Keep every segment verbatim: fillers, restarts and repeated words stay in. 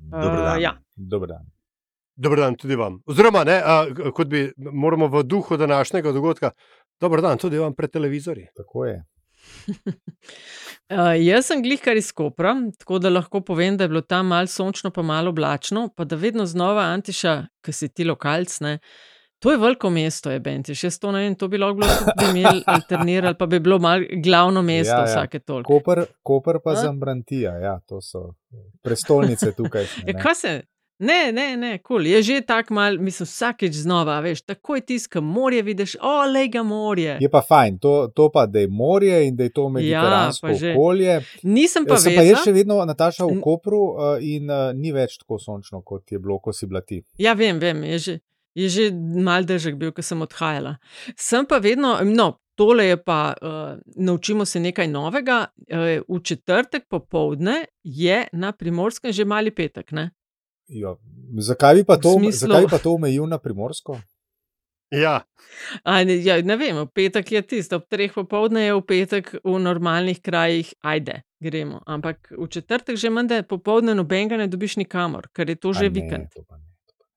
Dober dan. Uh, ja. Dober dan. Dober dan tudi vam. Oziroma, ne, a, kot bi moramo v duhu današnjega dogodka, dober dan tudi vam pred televizorji. Tako je. Uh, jaz sem glihkar iz Kopra, tako da lahko povem, da je bilo tam malo sončno, pa malo oblačno, pa da vedno znova, Antiša, ki si ti lokalc, ne, to je veliko mesto, je Bentiš. Jaz to ne vem, to bi lahko bilo, da bi imeli alternirali, pa bi bilo malo glavno mesto Ja, ja. vsake toliko. Koper, Koper pa A? Zambrantija, ja, to so prestolnice tukaj. Ja, kaj se? Ne, ne, ne, kul. Cool. Je že tak mal, mislim, vsakeč znova, veš, takoj tiskam morje, vidiš, o, lej ga morje. Je pa fajn, to, to pa, da je morje in da je to mediteransko pa že. okolje. Nisem pa Sem pa vedela. jaz še vedno, Nataša, v N- Kopru uh, in uh, ni več tako sončno, kot je bilo, ko si bila ti. Ja, vem, vem, je že, je že mal držek bil, ko sem odhajala. Sem pa vedno, no, tole je pa, uh, naučimo se nekaj novega, uh, v četrtek popoldne je na Primorskem že mali petek, ne? Jo. Zakaj bi pa to, V smislu- zakaj bi pa to omejil na Primorsko? Ja, A, ne, ja, ne vem, v petek je tisto, ob treh popoldne je v petek v normalnih krajih, ajde, gremo. Ampak v četrtek že menda popoldne nobenega ne dobiš nikamor, ker je to že A ne, vikend. to pa ne.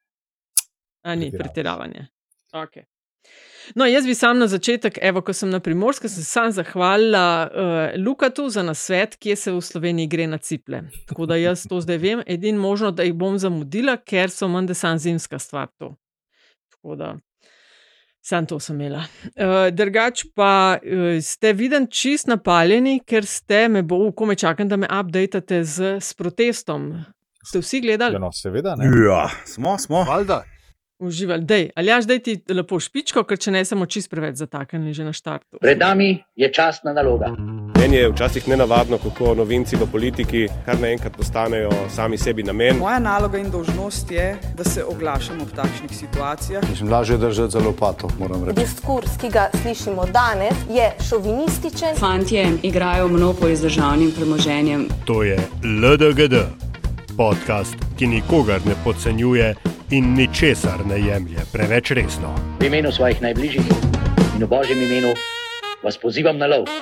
A ni Pretiravaš. pretiravanje. Okay. No, jaz bi sam na začetek, evo, ko sem na Primorskem, sem sam zahvalila uh, Lukatu za nasvet, kje se v Sloveniji gre na ciple. Tako da jaz to zdaj vem, edin možno, da jih bom zamudila, ker so menda sam zimska stvar to. Tako da, sam to sem imela. Uh, drugač pa uh, ste viden čist napaljeni, ker ste me bo, kome čakam, da me updatate z, s protestom. Ste vsi gledali? Ja, no, seveda ne. Ja, smo, smo. valjda. Uživali, dej. Aljaš, dej ti lepo špičko, ker če ne samo čist preveč zataknili že na štartu. Pred nami je častna naloga. Meni je včasih nenavadno, kako novinci v politiki kar naenkrat postanejo sami sebi namen. Moja naloga in dolžnost je, da se oglašam ob takšnih situacijah. Mislim, lažje je držati za lopato, moram reči. Diskurs, ki ga slišimo danes, je šovinističen. Fantje igrajo monopolio z državnim premoženjem. To je L D G D, podcast, ki nikogar ne podcenjuje in ničesar ne jemlje preveč resno. V imenu svojih najbližjih in v božjem imenu vas pozivam na lov.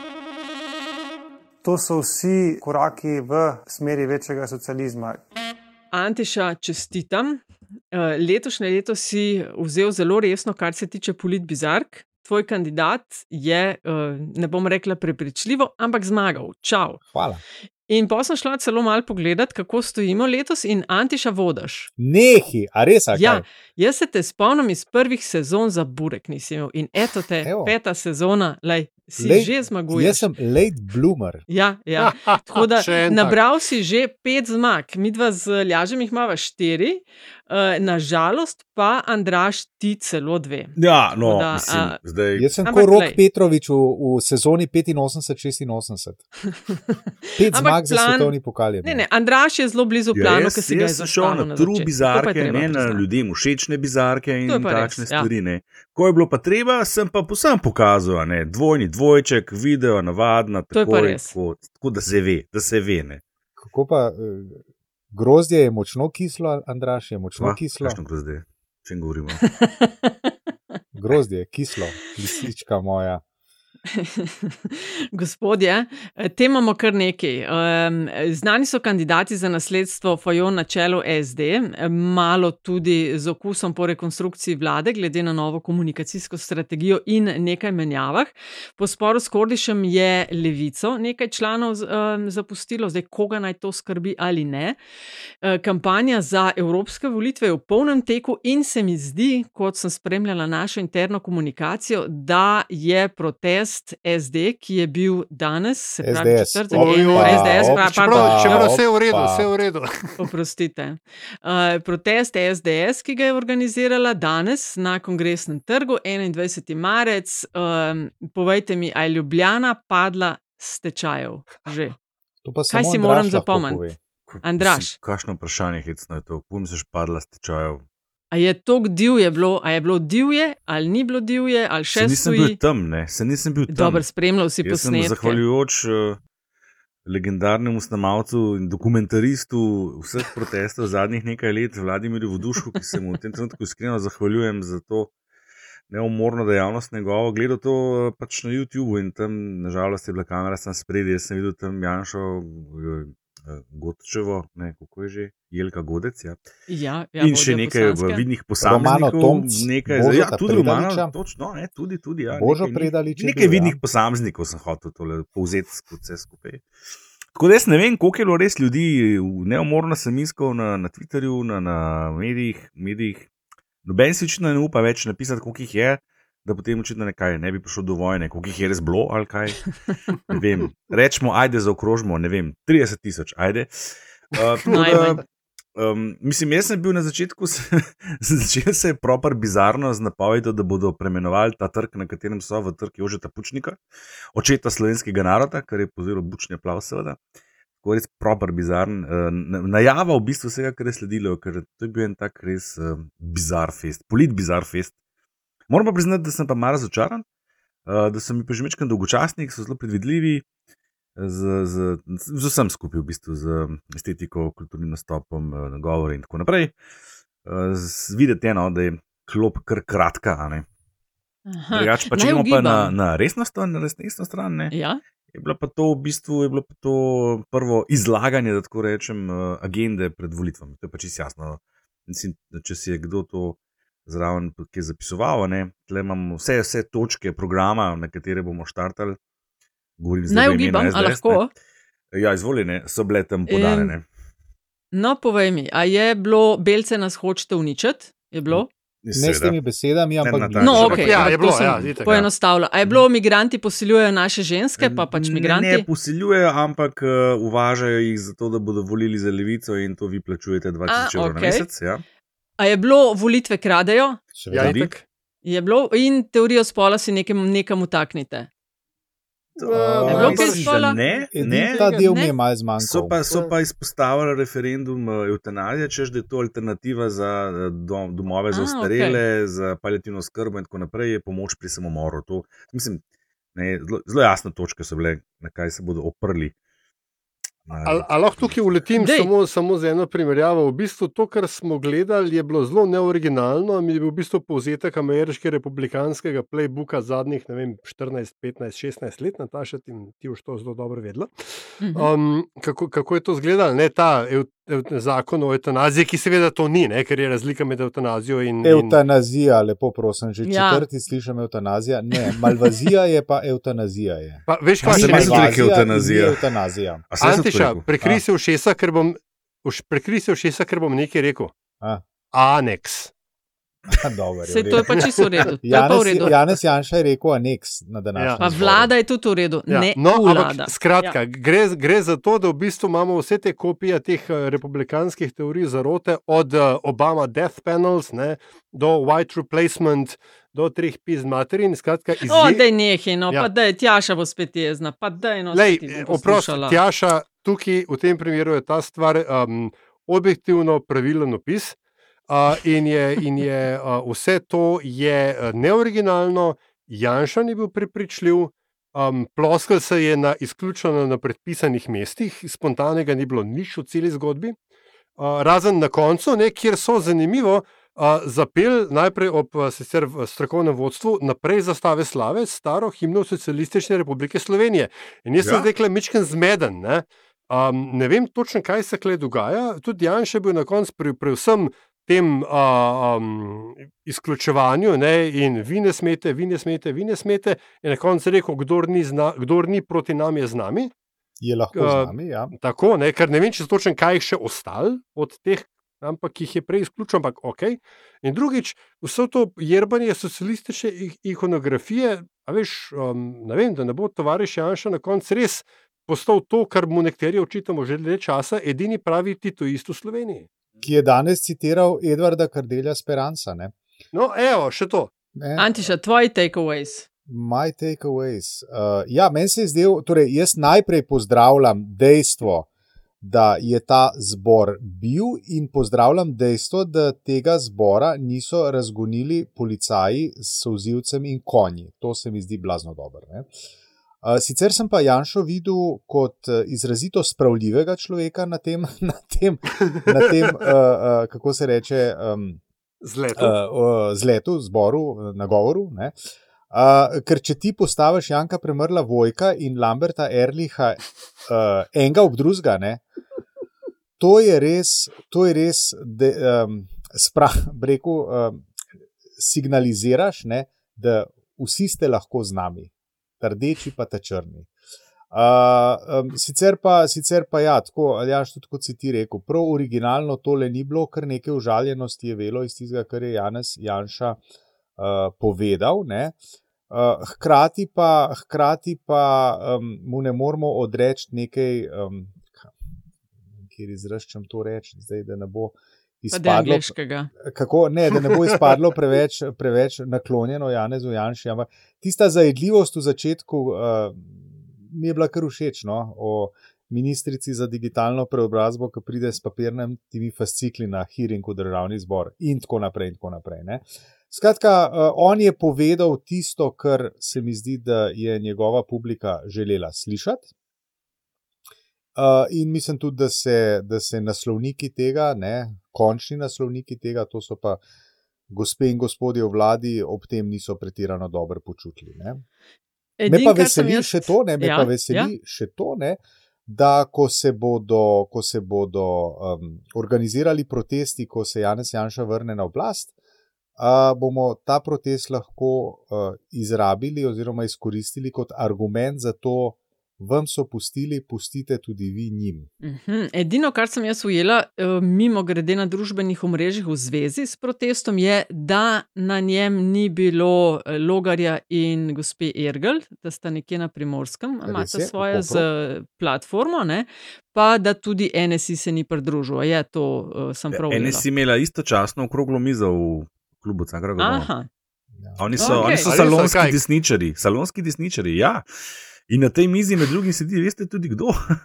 To so vsi koraki v smeri večjega socializma. Antiša, čestitam. Eh, Letošnje leto si vzel zelo resno, kar se tiče politbizark. Tvoj kandidat je, eh, ne bom rekla prepričljivo, ampak zmagal. Čau. Hvala. In pa sem šla celo malo pogledat, kako stojimo letos in Antiša vodaš. Nehi, a res, a kaj? Ja, jaz se te spomnim iz prvih sezon za burek nisi imel in eto te, Evo. peta sezona, lej, si Late- že zmaguješ. Jaz sem late bloomer. Ja, ja. Tako da Še en tak. nabral si že pet zmag, midva z Ljažem jih imava štiri, uh, nažalost pa Andraž ti celo dve. Ja, no, Da, mislim, a- zdaj. Jaz sem Ampak kot Rok glej. Petrovič v, v sezoni petinosemdeset šestinosemdeset. Pet Ampak zmag za plan- svetovni pokal. je Ne, bil. ne, Andraž je zelo blizu Ja, planu, jaz, ki si ga je jaz sem šel zastavil na na tru začetku. To pa je bizarke, treba ne na priznati. ljudem všečne bizarke in To je pa res, takšne ja. stvari. Ne. Ko je bilo pa treba, sem pa posem pokazal, a ne, dvojni dvojček, video, navadna, To je pa tako, res. tako, tako da se ve, da se ve. Ne. Kako pa eh, grozdje je močno kislo, Andraž je močno Kva? kislo. Kakšno grozdje? O čem govorimo? Grozdje je kislo, lisička moja. Gospodje, eh, te imamo kar nekaj. Um, znani so kandidati za nasledstvo Fajon na čelu S D, eh, malo tudi z okusom po rekonstrukciji vlade, glede na novo komunikacijsko strategijo in nekaj menjavah. Po sporu s Kordišem je Levico nekaj članov um, zapustilo, zdaj koga naj to skrbi ali ne. Eh, kampanja za evropske volitve je v polnem teku in se mi zdi, kot sem spremljala našo interno komunikacijo, da je protest S D, ki je bil danes, se pravi S D S. četrtek, Oj, eno, oj, S D S, op, pa, Čeprav, pardon, čeprav Opa, vse je v redu, opa. vse je v redu. oprostite. Uh, protest S D S, ki ga je organizirala danes na Kongresnem trgu, enaindvajseti marec. Um, povejte mi, ali je Ljubljana padla s tečajev že? To pa Kaj samo si Andraž moram lahko zapomniti? pove. Andraž. Mislim, Kakšno vprašanje hecno je to? Pum se špadla s tečajev. A je to divje bilo, a je bilo divje, ali ni bilo divje, ali še Se nisem bil stoji? tam, ne, se nisem bil tam. Dobro, spremljal si Jaz sem posnetke. zahvaljujoč uh, legendarnemu snemalcu in dokumentaristu vseh protestov zadnjih nekaj let, Vladimirju Vodušku, ki se mu v tem trenutku iskreno zahvaljujem za to neumorno dejavnost njegovo. Gledal to uh, pač na YouTubu in tam nažalost je bila kamera sam spredi, jaz sem videl tam Janšo uh, Godčevo, ne, kako je že, Jelka Godec. Ja. Ja, ja, in še nekaj v vidnih posameznikov. Nekaj, ja, tudi Romano, točno, ne, tudi, tudi, ja, Božo nekaj, Predalič. Nekaj vidnih ja. posameznikov sem hotel tole povzeti vse skupaj. Tako da jaz ne vem, koliko je bilo res ljudi, neumorno sem iskal na, na Twitterju, na, na medijih, medijih. Noben si očitno ne upa več napisati, koliko jih je, da potem očitno nekaj ne bi prišlo do vojne, koliko jih je res bilo ali kaj. Ne vem, rečemo, ajde zaokrožimo, ne vem, trideset tisoč, ajde. Uh, da, um, mislim, jaz sem bil na začetku, začel se je proper bizarno z napovedjo, da bodo premenovali ta trg, na katerem so v trg Jožeta Pučnika, očeta slovenskega naroda, kar je povzelo bučni aplav seveda. Tako res proper bizarn. Uh, najava v bistvu vsega, kar je sledilo, ker to je bil en tak res uh, bizar fest, polit bizar fest. Moram pa priznati, da sem pa malo razočaran, da so mi pa že večkrat dolgočasni, so zelo predvidljivi z, z, z vsem skupaj, v bistvu, z estetiko, kulturnim nastopom, nagovori in tako naprej. Videti je, no, da je klop kar kratka. Drugač pa če gremo pa na, na resnost, na resnostno stran, ne, ja? je bilo pa to v bistvu je bilo pa to prvo izlaganje, da tako rečem, agende pred volitvami. To je pa čisto jasno. Mislim, če si je kdo to zraven, ki je zapisoval, ne, tle imamo vse, vse točke programa, na katere bomo štartali. Naj ugibam, a lahko? Ja, izvoljene, so bile tam podane. No, povej mi, a je bilo Belce nas hočete uničiti? Je bilo? Ne s temi besedami, ampak ne, no, ok, ja, je bilo, ja, poenostavljeno. A je bilo, migranti posiljujejo naše ženske, pa pač migranti? Ne posiljujejo, ampak uh, uvažajo jih zato, da bodo volili za levico in to vi plačujete dva tisoč evrov na mesec, ja. A je bilo volitve kradejo? Ja, je bilo in teorijo spola si nekam, nekam utaknite. To, je bilo kaj spola? Ne, ne. Ta del mi je malo zmanjkal. So pa, so pa izpostavili referendum evtanazije, češ da je to alternativa za dom, domove za ostarele, okay. za paliativno skrbo in tako naprej, je pomoč pri samomoru. To, mislim, ne, zelo, zelo jasne točke so bile, na kaj se bodo oprli. Ali lahko tukaj uletim samo, samo z eno primerjavo? V bistvu to, kar smo gledali, je bilo zelo neoriginalno. Mi je bil v bistvu povzetek ameriškega republikanskega playbooka zadnjih, ne vem, štirinajst, petnajst, šestnajst let, Nataša, ti, ti už to zelo dobro vedela. Um, kako, kako je to izgledalo? Ne, ta ev, ev, zakon o eutanaziji, ki seveda to ni, ne, ker je razlika med eutanazijo in... Eutanazija, lepo prosim, že ja. četrti slišam eutanazija. Ne, malvazija je pa eutanazija. Je. Pa, veš, kaj se misli, da je eutanazija? eutanazija. Antiša, prekri se ušesa, ker bom, prekri se ušesa, ker bom nekaj rekel. A. Aneks. Dobar, Se to je pa čisto v redu. Janez, Janez Janša je rekel aneks na današnji. Ja. Pa vlada je tudi v redu, ja. ne no, vlada. Ampak, skratka, ja. gre, gre za to, da v bistvu imamo vse te kopije teh republikanskih teorij zarote, od Obama death panels, ne, do white replacement, do treh pizd materin. Skratka, izje... O, daj nehi, no, ja. pa daj, Tjaša bo spet jezna, pa daj, no, Lej, spet bo oprost, Tjaša, tukaj v tem primeru je ta stvar um, objektivno pravilen opis. Uh, in je, in je uh, vse to je uh, neoriginalno, Janša ni bil prepričljiv, um, ploskal se je na izključno na predpisanih mestih, spontanega ni bilo nič v celi zgodbi, uh, razen na koncu, ne, kjer so zanimivo uh, zapel najprej ob uh, sicer v strokovnem vodstvu naprej zastave slave, staro himno Socialistične republike Slovenije. In jaz ja. sem zdaj mičken zmeden, ne? Um, ne vem točno, kaj se kle dogaja, tudi Janša je bil na koncu pri, pri vsem tem uh, um, izključevanju, ne, in vi ne smete, vi ne smete, vi ne smete, in na koncu rekel, kdor ni, zna, kdor ni proti nam, je z nami. Je lahko uh, z nami, ja. Tako, ne, ker ne vem, če so točno kaj jih še ostali od teh, ampak jih je prej izključil, ampak ok. In drugič, vse to jerbanje socialistične ikonografije, a veš, um, ne vem, da ne bo tovariš Janša na koncu res postal to, kar mu nekateri očitamo že dlje časa, edini pravi titoist v Sloveniji. Ki je danes citiral Edvarda Kardelja Speranca. Ne? No, evo, še to. Ne? Antiša, tvoji takeaways. My takeaways. Uh, ja, meni se je zdel, torej jaz najprej pozdravljam dejstvo, da je ta zbor bil in pozdravljam dejstvo, da tega zbora niso razgonili policaji s solzivcem in konji. To se mi zdi blazno dobro. Ne? Uh, sicer sem pa Janšo videl kot uh, izrazito spravljivega človeka na tem, na tem, na tem uh, uh, kako se reče, um, zletu, uh, uh, zletu zboru, nagovoru. Ne? Uh, ker če ti postaviš Janka Premrla Vojka in Lamberta Erliha uh, enga ob drugega, ne, to je res, to je res, da um, spra, rekel, um, signaliziraš, ne, da vsi ste lahko z nami, ta rdeči pa ta črni. Uh, um, sicer, pa, sicer pa ja, tako, Aljaž, tudi kot si ti rekel, prav originalno tole ni bilo, kar nekaj užaljenosti je velo iz tistega, kar je Janez Janša uh, povedal, ne. Uh, hkrati pa, hkrati pa um, mu ne moramo odreči nekaj, um, kjer izraščam to reči, zdaj, da ne bo izpadlo, kako, ne, da ne bo izpadlo preveč, preveč naklonjeno Janezu Janši, ampak tista zajedljivost v začetku uh, mi je bila kar všeč, no, o ministrici za digitalno preobrazbo, ki pride s papirnem timi fascikli na hearing v državni zbor in tako naprej in tako naprej, ne. Skratka, uh, on je povedal tisto, kar se mi zdi, da je njegova publika želela slišati. Uh, in mislim tudi, da se, da se naslovniki tega, ne, končni naslovniki tega, to so pa gospe in gospodje v vladi, ob tem niso pretirano dobro počutili. Ne. Edin, me pa veseli jaz... še to, ne, me ja, pa veseli ja. še to, ne, da ko se bodo, ko se bodo um, organizirali protesti, ko se Janez Janša vrne na oblast, uh, bomo ta protest lahko uh, izrabili oziroma izkoristili kot argument za to, vam so pustili, pustite tudi vi njim. Uhum. Edino, kar sem jaz ujela, mimo grede na družbenih omrežjih v zvezi s protestom, je, da na njem ni bilo Logarja in gospe Ergl, da sta nekje na Primorskem, imate svojo z platformo, ne? Pa da tudi N S I se ni pridružil. Je to, uh, sem prav ujela. N S I imela istočasno okroglo mizo v klubu Cankarjevega doma. Aha. Oni so, okay. oni so salonski desničari, salonski desničari, ja. In na tej mizi med drugim sedi, veste tudi kdo?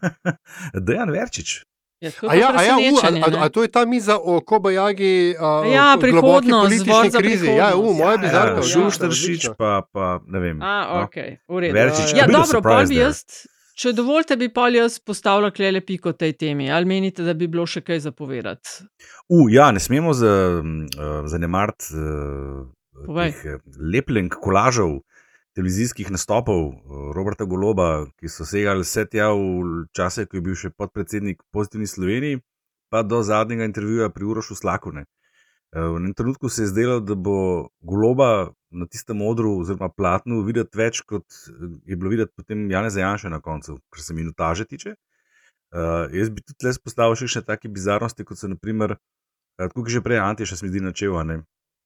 Dejan Verčič. Ja, a, ja, a, ja, u, a, a, a to je ta miza o Kobajagi, ja, globoki politični krizi? Ja, u, moja bizarka. Ja, Šuštaršič, pa, pa ne vem. A, ok, v redu. Verčič, ja, dobro, pol bi jaz, če dovolite, bi pol jaz postavila klele piko tej temi. Ali menite, da bi bilo še kaj zapovedati? U, ja, ne smemo zanemariti teh lepljenk, kolažev, televizijskih nastopov Roberta Goloba, ki so segali vse tja v čase, ko je bil še podpredsednik Pozitivni Sloveniji, pa do zadnjega intervjuja pri Urošu Slakune. V enem trenutku se je zdelo, da bo Goloba na tistem odru oziroma platnu videti več, kot je bilo videti potem Janeza Janše na koncu, kar se minutaže tiče. Uh, jaz bi tudi les postavil še še take bizarnosti, kot so naprimer, tako ki že prej Antiša se mi zdi načel, ne?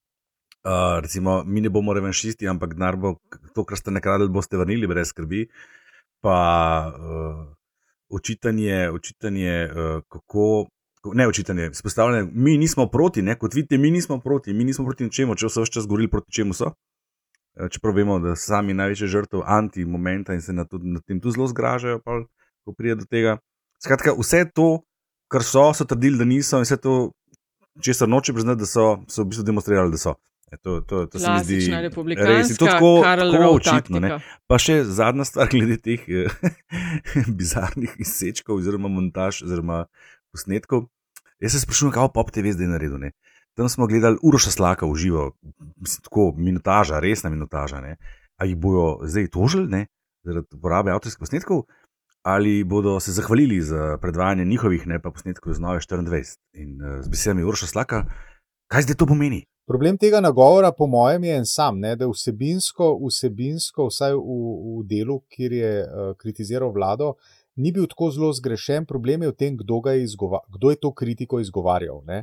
Uh, recimo, mi ne bomo revanšisti, ampak denar bo, to, kar ste nakradli, boste vrnili brez skrbi. Pa uh, očitanje, očitanje uh, kako, ne očitanje, spostavljanje, mi nismo proti, ne, kot vidite, mi nismo proti, mi nismo proti ničemu, če so vse čas govorili proti čemu so. Uh, čeprav vemo, da sami največje žrtev anti-momenta in se na, to, na tem tu zelo zgražajo, pa, ko pride do tega. Skratka, vse to, kar so, so trdili, da niso in vse to, česar noče priznati, da so, so v bistvu demonstrirali, da so. To, to, to se mi zdi res in to tako, tako očitno. Ne? Pa še zadnja stvar glede teh bizarnih izsečkov oziroma montaž oziroma posnetkov. Jaz se sprašujem, kako Pop T V zdaj naredil. Ne? Tam smo gledali Uroša Slaka v živo, mislim, tako minutaža, resna minutaža. Ne? A jih bojo zdaj tožili, ne? Zaradi uporabe avtorskih posnetkov, ali bodo se zahvalili za predvajanje njihovih, ne pa posnetkov iz Nove štiriindvajset. In uh, z besedami Uroša Slaka, kaj zdaj to pomeni? Problem tega nagovora, po mojem, je en sam, ne, da vsebinsko, vsebinsko, vsaj v, v delu, kjer je uh, kritiziral vlado, ni bil tako zelo zgrešen. Problem je v tem, kdo, ga je, izgova, kdo je to kritiko izgovarjal. Ne.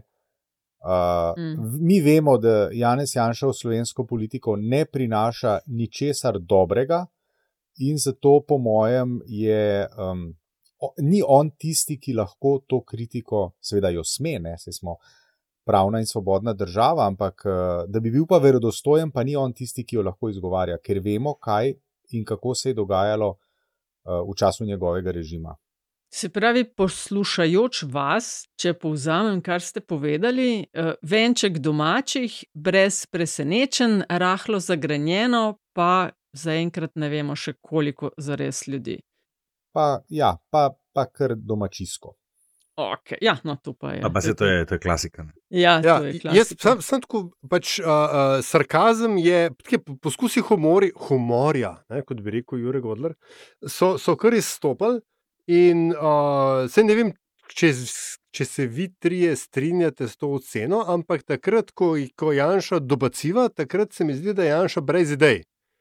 Uh, mm. Mi vemo, da Janez Janša v slovensko politiko ne prinaša ničesar dobrega in zato, po mojem, je, um, o, ni on tisti, ki lahko to kritiko, seveda jo sme, ne, se smo pravna in svobodna država, ampak da bi bil pa verodostojen, pa ni on tisti, ki jo lahko izgovarja, ker vemo, kaj in kako se je dogajalo v času njegovega režima. Se pravi, poslušajoč vas, če povzamem, kar ste povedali, venček domačih, brez presenečenj, rahlo zagrenjeno, pa zaenkrat ne vemo še koliko zares ljudi. Pa ja, pa, pa kar domačisko. Okay. Ja, no, to pa je. A pa se to je, to je klasika. Ne? Ja, to ja, je klasika. Jaz sem, sem tako, pač uh, uh, sarkazem je, tako, poskusi humori, humorja, ne, kot bi rekel Jure Godler, so, so kar izstopali in uh, se ne vem, čez, če se vi trije strinjate s to oceno, ampak takrat, ko, ko Janša dobaciva, takrat se mi zdi, da je Janša brez idej.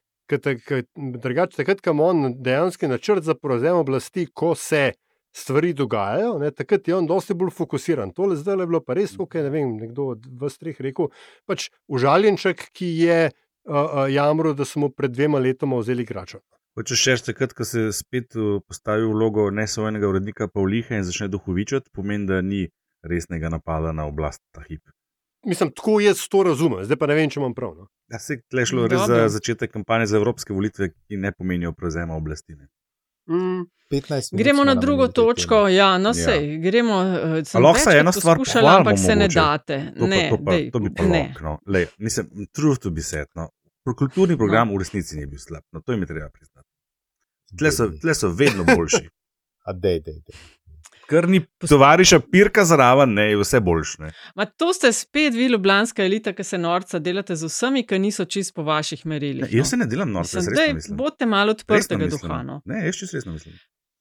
Drugače, takrat, ko ima on dejanski načrt za prevzem oblasti, ko se stvari dogajajo, ne, takrat je on dosti bolj fokusiran. Tole zdaj je bilo pa res, okay, ne vem, nekdo od vas treh rekel, pač užaljenček, ki je uh, uh, jamro, da smo pred dvema letoma vzeli igračo. Če še takrat, ko se spet postavi vlogo nesojnega urednika Pavliha in začne duhovičati, pomeni, da ni resnega napada na oblast ta hip. Mislim, tako jaz to razumem, zdaj pa ne vem, če imam prav. No? Ja, se je šlo res za začetek kampanje za evropske volitve, ki ne pomenijo prevzema oblasti. Mm. Gremo na drugo točko, ja, no sej, ja. gremo, sem večkrat poskušala, ampak se ne date. To, ne, pa, to, pa, dej, to bi pa ne. lok, no. Lej, mislim, truth to be said, no. Kulturni program no. v resnici ni bil slab, no, to jim je treba priznati. Tle so, tle so vedno boljši. A dej, dej, dej. Ker ni tovariša Pirka zraven, ne, je vse boljše. Ma to ste spet vi, ljubljanska elita, ki se norca delate z vsemi, ki niso čist po vaših merilih. Ne, jaz se ne delam norca, jaz resno mislim. Bodite malo odprtega duha. No. Ne, jaz čist resno mislim.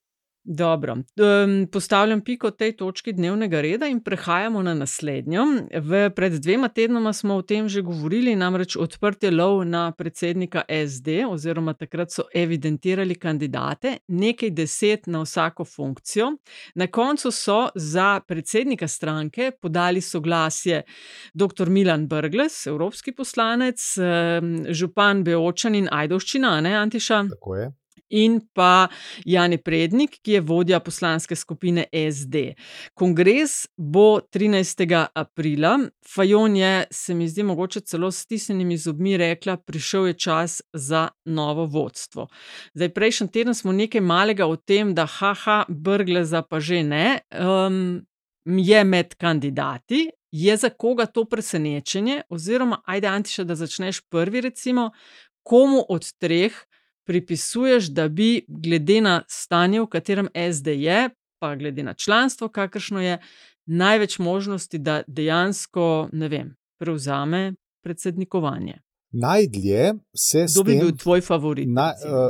Dobro, um, postavljam piko tej točki dnevnega reda in prehajamo na naslednjo. V, pred dvema tednoma smo o tem že govorili, namreč odprt je lov na predsednika S D, oziroma takrat so evidentirali kandidate, nekaj deset na vsako funkcijo. Na koncu so za predsednika stranke podali soglasje doktor Milan Brglez, evropski poslanec, um, župan Beočan in Ajdovščina, ne Antiša? Tako je. In pa Jani Prednik, ki je vodja poslanske skupine S D. Kongres bo trinajstega aprila. Fajon je, se mi zdi mogoče celo s stisnjenimi zobmi rekla, prišel je čas za novo vodstvo. Zdaj, prejšnji teden smo nekaj malega o tem, da haha, Brgleza pa že ne, um, je med kandidati. Je za koga to presenečenje? Oziroma, ajde Antiša, da začneš prvi recimo, komu od treh pripisuješ, da bi glede na stanje, v katerem S D je, pa glede na članstvo, kakršno je, največ možnosti, da dejansko, ne vem, prevzame predsednikovanje. Najdlje se s tem... Kdo bi bil tvoj favorit? Na,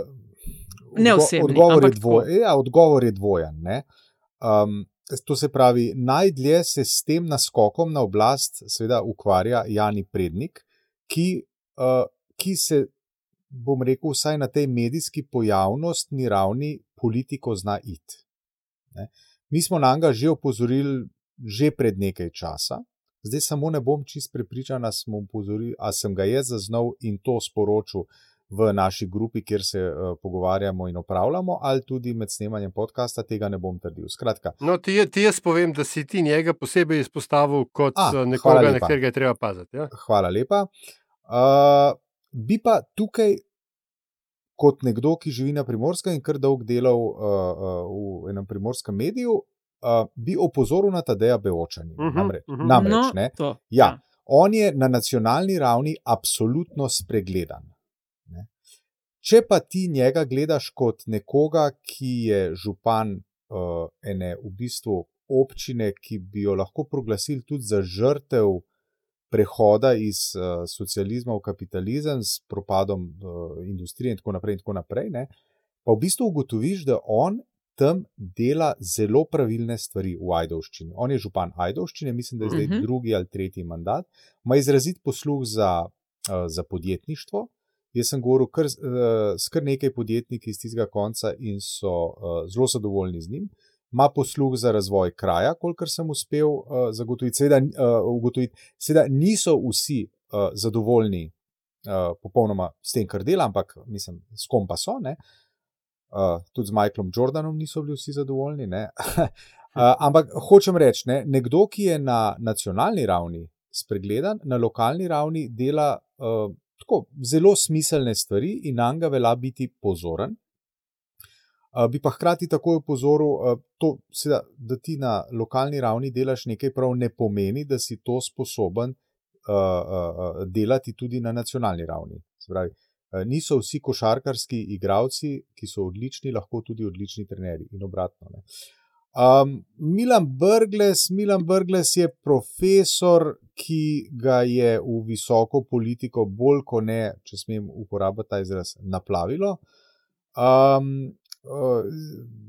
uh, ne osebni, odgovor ampak je dvoj, ja, odgovor je dvojen. Ne? Um, to se pravi, najdlje se s tem naskokom na oblast seveda ukvarja Jani Prednik, ki, uh, ki se bom rekel, vsaj na tej medijski pojavnostni ravni politiko zna iti. Ne? Mi smo na njega že opozorili že pred nekaj časa, zdaj samo ne bom čist prepričana, smo opozorili, a sem ga jaz zaznal in to sporočil v naši grupi, kjer se uh, pogovarjamo in opravljamo, ali tudi med snemanjem podcasta, tega ne bom trdil. Skratka. No, ti, ti jaz povem, da si ti njega posebej izpostavil kot a, nekoga, na katerega je treba paziti. Ja? Hvala lepa. Uh, Bi pa tukaj, kot nekdo, ki živi na Primorskem in kar dolg delal uh, uh, v enem primorskem mediju, uh, bi opozoril na Tadeja Beočanina. Uh -huh, namreč, uh -huh. namreč no, ne? To, ja, ja. On je na nacionalni ravni absolutno spregledan. Ne? Če pa ti njega gledaš kot nekoga, ki je župan uh, ene v bistvu občine, ki bi jo lahko proglasili tudi za žrtev prehoda iz uh, socializma v kapitalizem s propadom uh, industrije in tako naprej in tako naprej, ne, pa v bistvu ugotoviš, da on tam dela zelo pravilne stvari v Ajdovščini. On je župan Ajdovščine, mislim, da je zdaj uh-huh. drugi ali tretji mandat, ima izrazit posluh za, uh, za podjetništvo. Jaz sem govoril kar, uh, s kar nekaj podjetniki iz tistega konca in so uh, zelo zadovoljni z njim. Ima posluh za razvoj kraja, kolikor sem uspel uh, zagotoviti. Seveda, uh, ugotoviti. Seveda niso vsi uh, zadovoljni uh, popolnoma s tem, kar dela, ampak mislim, s kom pa so. Ne? Uh, tudi z Michaelom Jordanom niso bili vsi zadovoljni. Ne? uh, ampak hočem reči, ne? Nekdo, ki je na nacionalni ravni spregledan, na lokalni ravni dela uh, tako zelo smiselne stvari in na njega velja biti pozoren. Uh, bi pa hkrati takoj opozoril, uh, to, seveda, da ti na lokalni ravni delaš nekaj prav, ne pomeni, da si to sposoben uh, uh, delati tudi na nacionalni ravni. Spravi, uh, niso vsi košarkarski igralci, ki so odlični, lahko tudi odlični trenerji in obratno. Ne. Um, Milan Brglez, Milan Brglez je profesor, ki ga je v visoko politiko bolj kot ne, če smem uporabiti ta izraz, naplavilo. Um,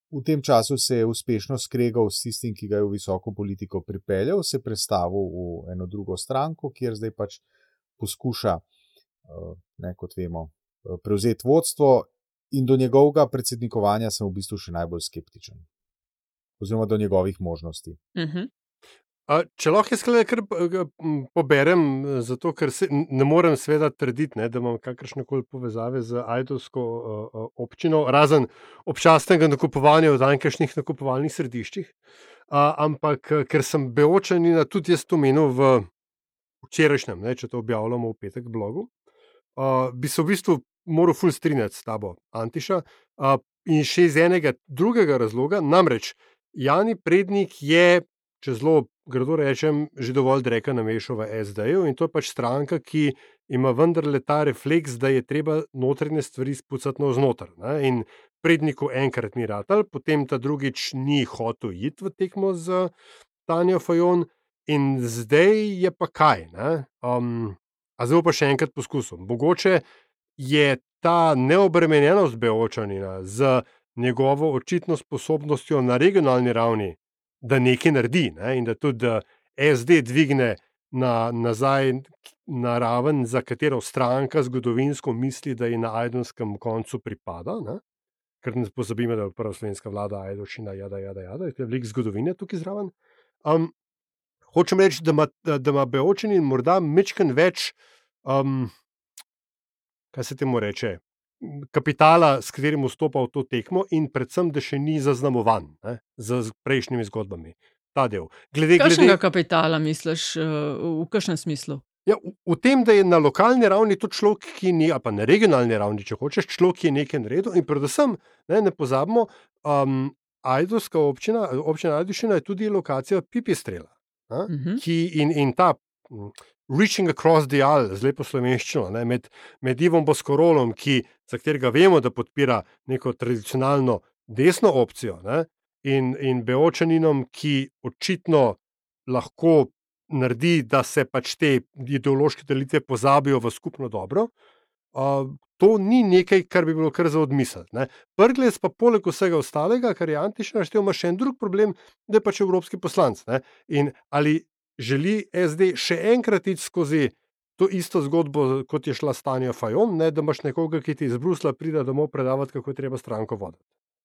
v tem času se je uspešno skregal s tistim, ki ga je v visoko politiko pripeljal, se prestavil v eno drugo stranko, kjer zdaj pač poskuša, ne, kot vemo, prevzeti vodstvo, in do njegovega predsednikovanja sem v bistvu še najbolj skeptičen. Oziroma do njegovih možnosti. Uh-huh. A, če lahko jaz kaj kar poberem, zato ker se, ne morem seveda trditi, ne, da imam kakršnekoli povezave z ajdovsko uh, občino, razen občasnega nakupovanja v tamkajšnjih nakupovalnih središčih, uh, ampak ker sem Beočanina tudi jaz to menil v včerajšnjem, ne, če to objavljamo v petek blogu, uh, bi se v bistvu moral ful strinjati s tabo, Antiša, uh, in še iz enega drugega razloga, namreč Jani Prednik je, če zelo grdo rečem, že dovolj dreka namešal v es de-ju in to je pač stranka, ki ima vendarle ta refleks, da je treba notranje stvari spucati navznoter. Ne? In Predniku enkrat ni ratal, potem ta drugič ni hotel iti v tekmo z Tanjo Fajon in zdaj je pa kaj. Ne? Um, a zdaj pa še enkrat poskusil. Mogoče je ta neobremenjenost Beočanina z njegovo očitno sposobnostjo na regionalni ravni, da nekaj naredi, ne? In da tudi es de dvigne na, nazaj na raven, za katero stranka zgodovinsko misli, da je na ajdovskem koncu pripada, ne? Ker ne pozabimo, da je prva slovenska vlada Ajdovščina, jada, jada, jada, je veliko zgodovine tukaj zraven. Um, hočem reči, da ima, da ima Beočanin morda mičken več, um, kaj se temu reče, kapitala, s katerim vstopa v to tekmo in predvsem, da še ni zaznamovan, ne, z prejšnjimi zgodbami. Ta del. Glede, Kakšnega glede... kapitala misliš, v kakšnem smislu? Ja, v, v tem, da je na lokalni ravni to človek, ki ni, ali pa na regionalni ravni, če hočeš, človek, ki je nekaj naredil in predvsem, ne, ne pozabimo, um, ajdovska občina, občina Ajdovščina je tudi lokacija Pipistrela, ne, uh-huh. ki in, in ta reaching across the aisle, z lepo slovenščino, ne, med, med Ivom Boskorolom, ki, za katerega vemo, da podpira neko tradicionalno desno opcijo, ne, in, in Beočaninom, ki očitno lahko naredi, da se pač te ideološke delitve pozabijo v skupno dobro, uh, to ni nekaj, kar bi bilo kar za odmisliti. Ne. Brglez pa poleg vsega ostalega, kar je Antiš naštel, ima še en drug problem, da je pač evropski poslanec. Ne. In ali želi es de še enkrat iti skozi to isto zgodbo, kot je šla s Tanjo Fajon, ne, da imaš nekoga, ki ti iz Brusla pride domov predavati, kako je treba stranko voditi.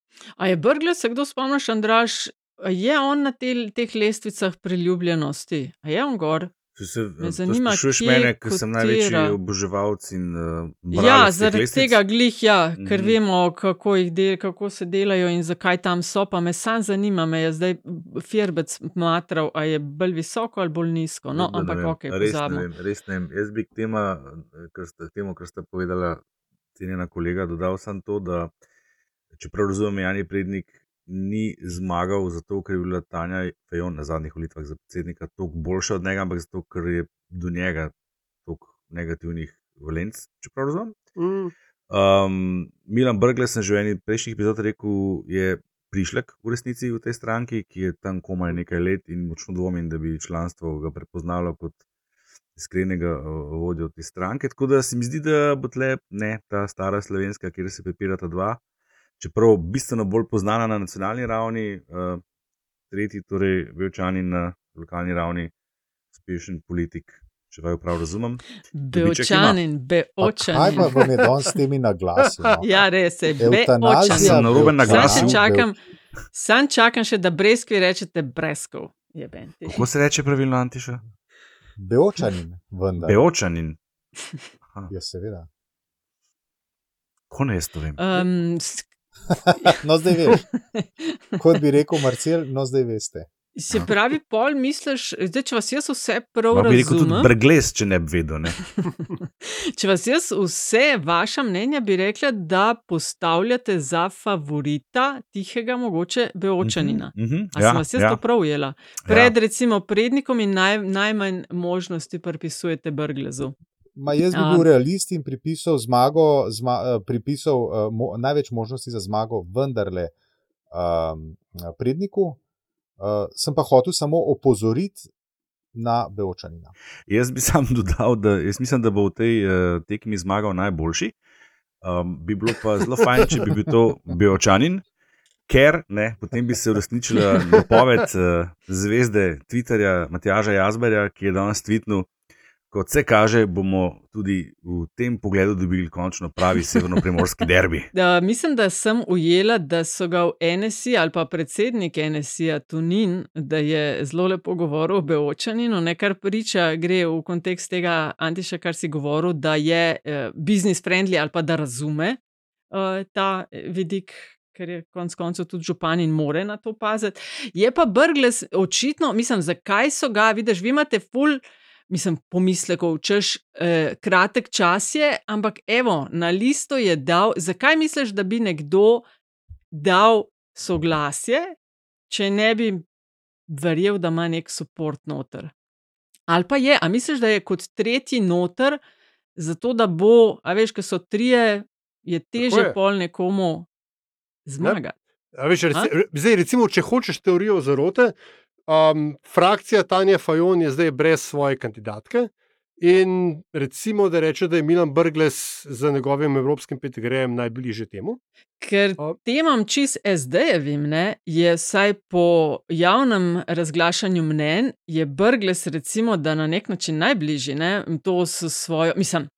A je Brglez, se kdo spomniš, Andraž, je on na te, teh lestvicah priljubljenosti? A je on gor? Se, Me zanima, sprašuješ kje mene, ker sem največji kotira. oboževalc in uh, Ja, bralec teh zaradi lestvic. tega glih, ja, ker Mhm. vemo, kako, jih del, kako se delajo in zakaj tam so, pa me sam zanima, me je zdaj Firbec matral, a je bolj visoko ali bolj nizko, no, Jaz ne ampak vem, okej, res ne pozabimo. vem, res ne vem. Jaz bi k tema, kar ste, temu, kar ste povedala, cenjena kolega, dodal sem to, da čeprav razumem, Jani Prednik ni zmagal zato, ker je bila Tanja Fajon na zadnjih volitvah za predsednika toliko boljša od njega, ampak zato, ker je do njega toliko negativnih valenc, čeprav razumem. Mm. Um, Milan Brglez, sem že v eni prejšnjih epizod rekel, je prišlek v resnici v tej stranki, ki je tam komaj nekaj let in močno dvomim, da bi članstvo ga prepoznalo kot iskrenega uh, vodjo te stranke. Tako da se mi zdi, da bo tle ne ta stara slovenska, kjer se prepirata dva, čeprav bistveno bolj poznana na nacionalni ravni, uh, tretji, torej Beočanin na lokalni ravni, uspešen politik, če vaju prav razumem. Beočanin, Beočanin. Kaj pa vam je danes s temi naglasi? No? Ja, res je, Evtanazija, Beočanin. Sem narobe Beočanin. Sam naglasil. še čakam, sam čakam še, da breskvi rečete breskov. Jeben ti. Kako se reče pravilno, Antiša? Beočanin, vendar. Beočanin. Aha. Ja, seveda. Kako ne jaz to vem? Um, s- No, zdaj veš. Kot bi rekel Marcel, no, zdaj veste. se pravi, pol misliš, zdaj, če vas jaz vse prav Ma bi rekel tudi razumem, Brglez, če ne bi vedel. Ne? če vas jaz vse vaša mnenja bi rekla, da postavljate za favorita tihega mogoče Beočanina. Mhm, mhm, A ja, sem vas jaz ja. to prav ujela? Pred recimo Prednikom in naj, najmanj možnosti pripisujete Brglezu. Ma jaz bi A. bil realist in pripisal zmago, zma, eh, pripisal uh, mo, največ možnosti za zmago vendarle um, Predniku. Uh, sem pa hotel samo opozoriti na Beočanina. Jaz bi sam dodal, da jaz mislim, da bo v tej uh, tekmi zmagal najboljši. Um, bi bilo pa zelo fajn, če bi bil to Beočanin, ker ne, potem bi se uresničila napoved uh, zvezde Twitterja Matjaža Jazberja, ki je danes tweetnil, kot se kaže, bomo tudi v tem pogledu dobili končno pravi severno-primorski derbi. Da, mislim, da sem ujela, da so ga v N S I ali pa predsednik N S I-ja Tonin, da je zelo lepo govoril o Beočaninu, ne, kar priča, gre v kontekst tega, Antiša, kar si govoril, da je uh, business friendly ali pa da razume uh, ta vidik, ker je konec koncev tudi župan in more na to paziti. Je pa Brglez očitno, mislim, zakaj so ga, vidiš, vi imate ful, mislim, pomislekov, češ, eh, kratek čas je, ampak evo, na listo je dal, zakaj misliš, da bi nekdo dal soglasje, če ne bi verjel, da ima nek support noter? Ali pa je, a misliš, da je kot tretji noter, zato da bo, a veš, ker so trije, je teže pol nekomu zmagati. A veš, reci, zdaj, recimo, če hočeš teorijo zarote, um, frakcija Tanja Fajon je zdaj brez svoje kandidatke in recimo, da reče, da je Milan Brglez z njegovim evropskim petigrejem najbližje temu. Ker temam čist S D-jevim, ne, je vsaj po javnem razglašanju mnenj, je Brglez recimo, da na nek način najbližji, ne, to s svojo, mislim,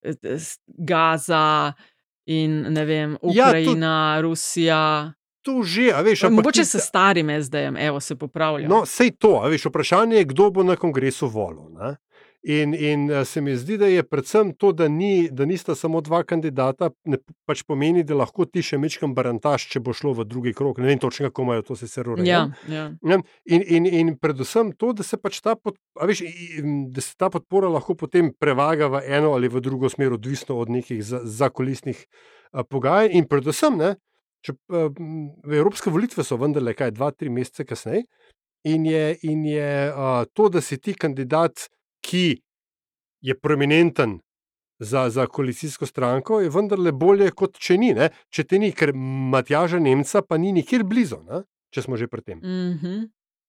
Gaza in ne vem, Ukrajina, ja, to, Rusija. To že, a veš. Mogoče se starim S D-jem, evo, se popravljam. No, sej to, a veš, vprašanje je, kdo bo na kongresu volil, ne? In, in se mi zdi, da je predvsem to, da, ni, da nista samo dva kandidata, ne, pač pomeni, da lahko ti še mečkam barantaš, če bo šlo v drugi krog. Ne vem točno, kako imajo to sicer urejeno. Ja, ja. in, in, in predvsem to, da se pač ta, pod, a veš, da se ta podpora lahko potem prevaga v eno ali v drugo smer, odvisno od nekih zakulisnih pogajanj. In predvsem, ne, če, v evropske volitve so vendarle kaj dva, tri mesece kasneje in je, in je a, to, da si ti kandidat, ki je prominenten za, za koalicijsko stranko, je vendarle bolje, kot če ni. Ne? Če te ni, ker Matjaža Nemca pa ni nikjer blizu, ne? Če smo že pri tem. Mm-hmm.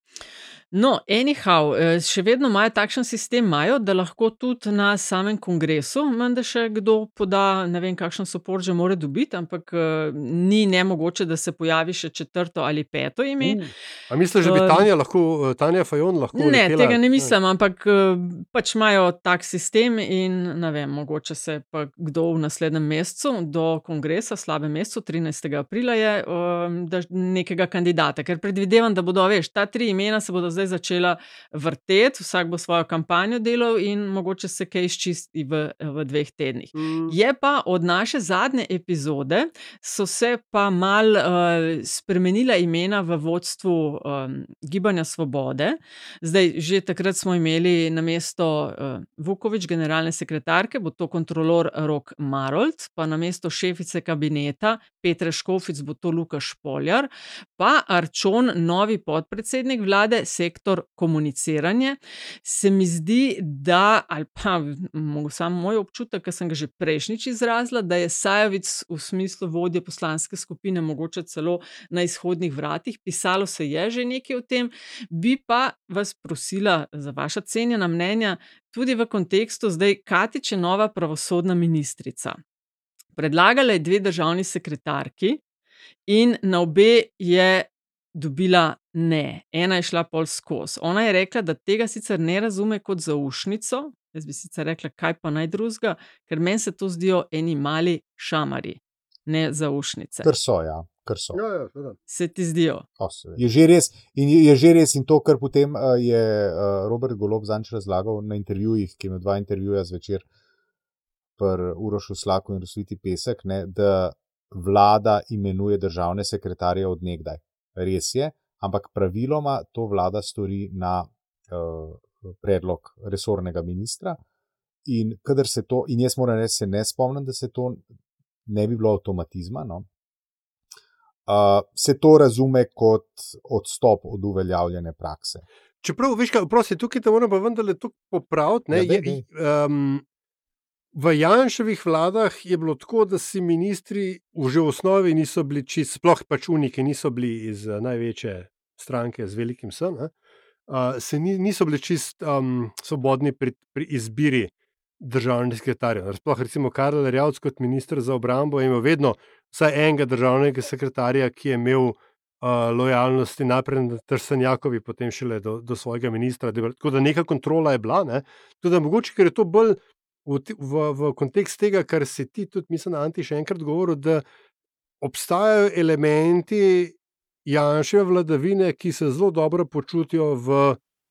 No, anyhow, še vedno imajo takšen sistem, imajo, da lahko tudi na samem kongresu, menda še kdo poda, ne vem, kakšen support že more dobiti, ampak uh, ni nemogoče, da se pojavi še četrto ali peto ime. Uh, a misliš, da bi Tanja lahko, Tanja Fajon lahko Ne, letela? Tega ne mislim, ampak uh, pač imajo tak sistem in ne vem, mogoče se pa kdo v naslednjem mesecu do kongresa, slabem mesecu, trinajstega aprila je, uh, da nekega kandidata, ker predvidevam, da bodo, veš, ta tri imena se bodo zdaj začela vrteti, vsak bo svojo kampanjo delal in mogoče se kaj izčisti v, v dveh tednih. Mm. Je pa od naše zadnje epizode so se pa mal uh, spremenila imena v vodstvu um, Gibanja Svobode. Zdaj, že takrat smo imeli namesto uh, Vuković, generalne sekretarke, bo to kontrolor Rok Marolt, pa namesto šefice kabineta Petre Škofic bo to Luka Špoljar, pa Arčon, novi podpredsednik vlade, sektor komuniciranje. Se mi zdi, da, ali pa samo moj občutek, ker sem ga že prejšnjič izrazila, da je Sajovic v smislu vodje poslanske skupine mogoče celo na izhodnih vratih. Pisalo se je že nekaj o tem, bi pa vas prosila za vaša cenjena mnenja tudi v kontekstu zdaj, Katič je nova pravosodna ministrica. Predlagala je dve državni sekretarki in na obe je dobila ne. Ena je šla pol skozi. Ona je rekla, da tega sicer ne razume kot zaušnico, jaz bi sicer rekla, kaj pa naj drugega, ker meni se to zdijo eni mali šamari, ne zaušnice. Kar so, ja. Kar so. Ja, ja, se ti zdijo? O, je že res in je že res in to, kar potem uh, je uh, Robert Golob zanč razlagal na intervjujih, ki ima dva intervjuja zvečer pri Urošu Slaku in Rosviti Pesek, ne, da vlada imenuje državne sekretarje od nekdaj. Res je, ampak praviloma to vlada stori na uh, predlog resornega ministra in kadar se to, in jaz moram reči, se ne spomnim, da se to ne bi bilo avtomatizma, no. Uh, se to razume kot odstop od uveljavljene prakse. Čeprav, veš kaj, prosim, tukaj te moram pa vendarle tukaj popraviti, ne, ja, dej, dej. Je, um, v Janševih vladah je bilo tako, da si ministri že v osnovi niso bili čist, sploh pač uniki niso bili iz uh, največje stranke z velikim S, ne, uh, se ni, niso bili čist um, svobodni pri, pri izbiri državnih sekretarjev. Sploh recimo Karel Erjavec kot minister za obrambo je imel vedno vsaj enega državnega sekretarja, ki je imel uh, lojalnosti najprej na Trstenjakovi, potem šele do, do svojega ministra. Tako da neka kontrola je bila. Ne? Tudi mogoče, ker je to bolj v, v, v kontekst tega, kar si ti tudi, mislim, Anti, še enkrat govoril, da obstajajo elementi Janševe vladavine, ki se zelo dobro počutijo v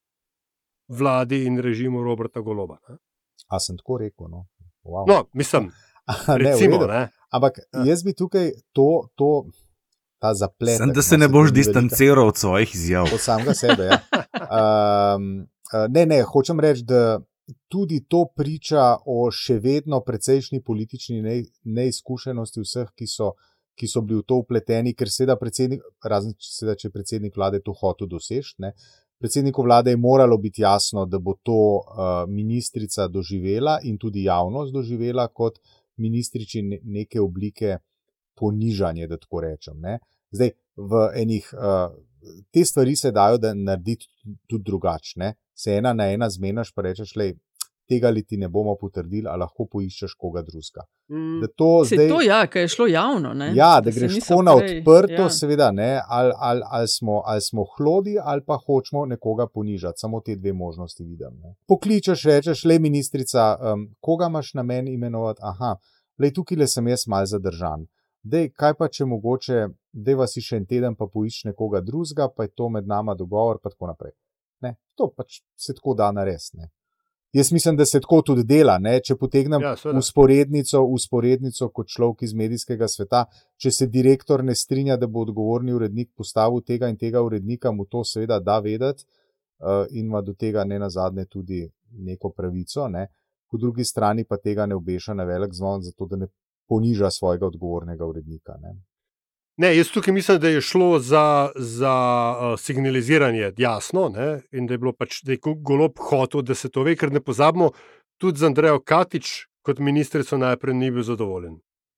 vladi in režimu Roberta Goloba. Ne? A sem tako rekel? No, wow. No mislim, recimo. Ne, Ampak jaz bi tukaj to, to ta zaplet. Sem, da se ne boš distanciral od svojih izjav. Od samega sebe, ja. Um, ne, ne, hočem reči, da tudi to priča o še vedno precejšnji politični ne, neizkušenosti vseh, ki so, ki so bili v to upleteni, ker seveda predsednik, razen seveda, če je predsednik vlade to hotel doseči, ne, predsedniku vlade je moralo biti jasno, da bo to uh, ministrica doživela in tudi javnost doživela kot ministriči neke oblike ponižanja, da tako rečem. Ne. Zdaj, v enih, uh, te stvari se dajo da narediti tudi drugačne. Se ena na ena zmenaš, pa rečeš, lej, tega li ti ne bomo potrdili, a lahko poiščeš koga drugega. Mm. Se zdaj, to, ja, ker je šlo javno. Ne? Ja, da, da greš tako na odprto, ja. Seveda, ne, ali, ali, ali, smo, ali smo hlodi, ali pa hočemo nekoga ponižati. Samo te dve možnosti vidim. Ne. Pokličeš, rečeš, le ministrica, um, koga imaš na meni imenovati? Aha, lej, tukaj le sem jaz mal zadržan. Dej, kaj pa, če mogoče, deva si še en teden, pa poišč nekoga drugega, pa je to med nama dogovor, pa tako naprej. Ne, to pač se tako da narediti, ne. Jaz mislim, da se tako tudi dela, ne? Če potegnem ja, usporednico, usporednico kot človek iz medijskega sveta, če se direktor ne strinja, da bo odgovorni urednik postavil tega in tega urednika, mu to seveda da vedeti uh, in ima do tega ne nazadnje tudi neko pravico, ne? Po drugi strani pa tega ne obeša na velik zvon, zato da ne poniža svojega odgovornega urednika. Ne? Ne, jaz tukaj mislim, da je šlo za, za uh, signaliziranje jasno, ne, in da je bilo pač, da je Golob hotel, da se to ve, ker ne pozabimo, tudi z Andrejo Katič kot ministrico najprej ni bil zadovoljen.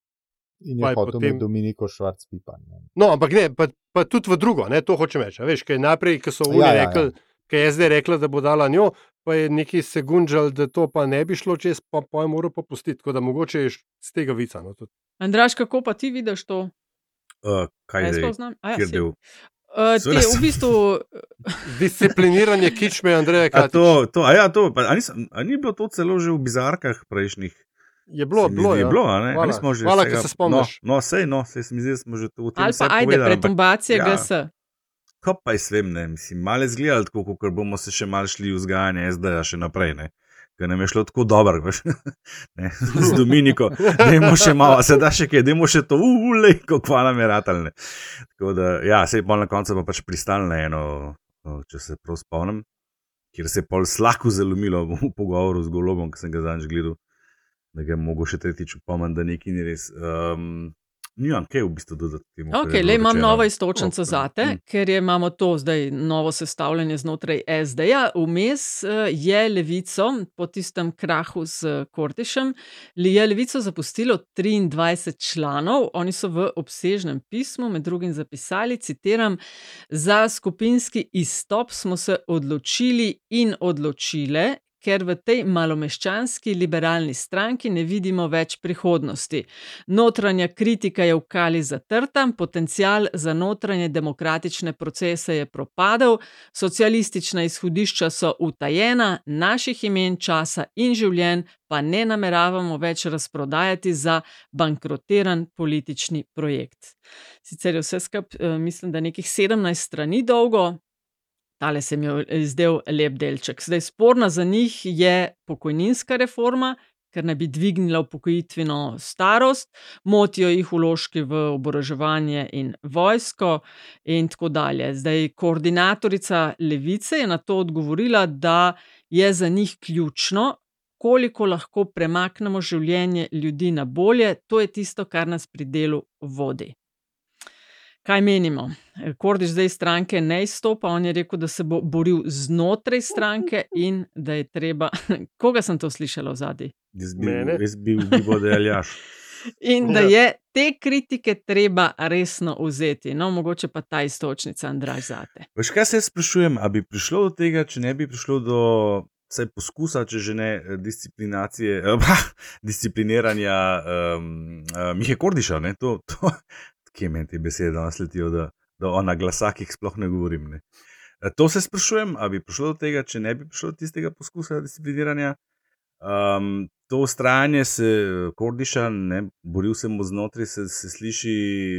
In je hotel potem... med Dominiko Švarc-Pipan. No, ampak ne, pa, pa tudi v drugo, ne, to hočem reči. Veš, kaj najprej, ko so oni ja, rekli, ja, ja. Kaj je zdaj rekla, da bo dala njo, pa je neki se gunđal, da to pa ne bi šlo čez, pa, pa je moral popustiti, tako da mogoče je z tega vica. No, Andraž, kako pa ti vidiš to? Uh, kaj je to? Ja, uh, te, v bistvu... Discipliniranje kičme Andreja Katič. A, to, to, a, ja, to, pa, a, nisem, a ni bilo to celo že v bizarkah prejšnjih? Je bilo, bilo, je ja. bilo, a ne? Hvala, a že hvala ker se spomniš. No, no sej, no, sej se mi zdi, smo že to v tem ali pa ajde, povedali, pretumbacije ampak, G S. Ja, ko pa je svem, ne, mislim, malo je zgledali tako, ker bomo se še malo šli v zgajanje S D-ja še naprej, ne. Ker nam je šlo tako dobro, ne, z Dominiko, dajmo še malo, se da še kaj, dajmo še to, ulej, kako nam je ratalne. Tako da, ja, sej pol na koncu pa pač pristal na eno, če se prav spomnim, kjer se je pol slako zalomilo v pogovoru z Golobom, ki sem ga zadnjič gledal, da ga je mogo še tretjič upomniti, da nekaj ni res. Um, Nimam kaj v bistvu dodati temu. Ok, le imam novo istočnico oh, zate, mm. ker je, imamo to zdaj novo sestavljanje znotraj S D-ja. Vmes je Levico po tistem krahu s Kordišem, je Levico zapustilo triindvajset članov. Oni so v obsežnem pismu med drugim zapisali, citiram, za skupinski izstop smo se odločili in odločile, ker v tej malomeščanski liberalni stranki ne vidimo več prihodnosti. Notranja kritika je v kali zatrta, potencial za notranje demokratične procese je propadel, socialistična izhodišča so utajena, naših imen, časa in življenj pa ne nameravamo več razprodajati za bankrotiran politični projekt. Sicer je vse skup, mislim, da nekih sedemnajst strani dolgo, tale se mi je zdel lep delček. Zdaj, sporna za njih je pokojninska reforma, ker naj bi dvignila upokojitveno starost, motijo jih vložki v oboroževanje in vojsko in tako dalje. Zdaj, koordinatorica Levice je na to odgovorila, da je za njih ključno, koliko lahko premaknemo življenje ljudi na bolje, to je tisto, kar nas pri delu vodi. Kaj menimo? Kordiš zdaj stranke ne izstopa, on je rekel, da se bo boril znotraj stranke in da je treba... Koga sem to slišala v zadnji? Jaz bi bil deljaš. In da je te kritike treba resno vzeti. No, mogoče pa ta istočnica, Andraž, zate. Veš, kaj se sprašujem, a bi prišlo do tega, če ne bi prišlo do vsaj poskusa, če že ne disciplinacije, eh, discipliniranja um, uh, Mihe Kordiša, ne? To... Kje meni te besede danes letijo, da, da o na glasakih sploh ne govorim. Ne. To se sprašujem, ali bi prišlo do tega, če ne bi prišlo do tistega poskusa discipliniranja. Um, to ustrajanje se Kordiša, ne, boril se mu znotraj, se, se sliši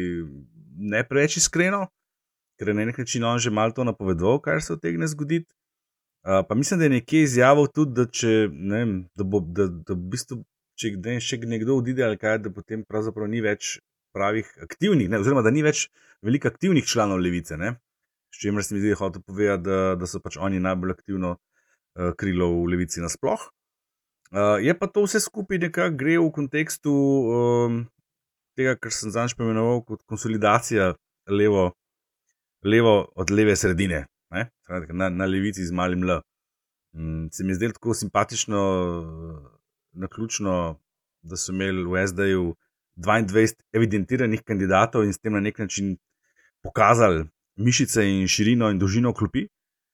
ne preveč iskreno, ker je na nek način on že malo to napovedoval, kar se utegne zgoditi. Uh, pa mislim, da je nekje izjavil tudi, da če, ne vem, da bo, da, da v bistvu, če kdaj še nekdo odide ali kaj, da potem pravzaprav ni več pravih aktivnih, ne, oziroma da ni več veliko aktivnih članov levice, ne. S čimer se mi zdi, hotel povedati, da, da so pač oni najbolj aktivno uh, krilo v levici nasploh. Uh, je pa to vse skupaj nekako gre v kontekstu um, tega, kar sem zanj pomenoval kot konsolidacija levo, levo od leve sredine, ne? Na, na levici z malim L. Um, se mi je zdelo tako simpatično, naključno, da so imeli v es de-ju dvaindvajset evidentiranih kandidatov in s tem na nek način pokazali mišice in širino in dolžino klopi.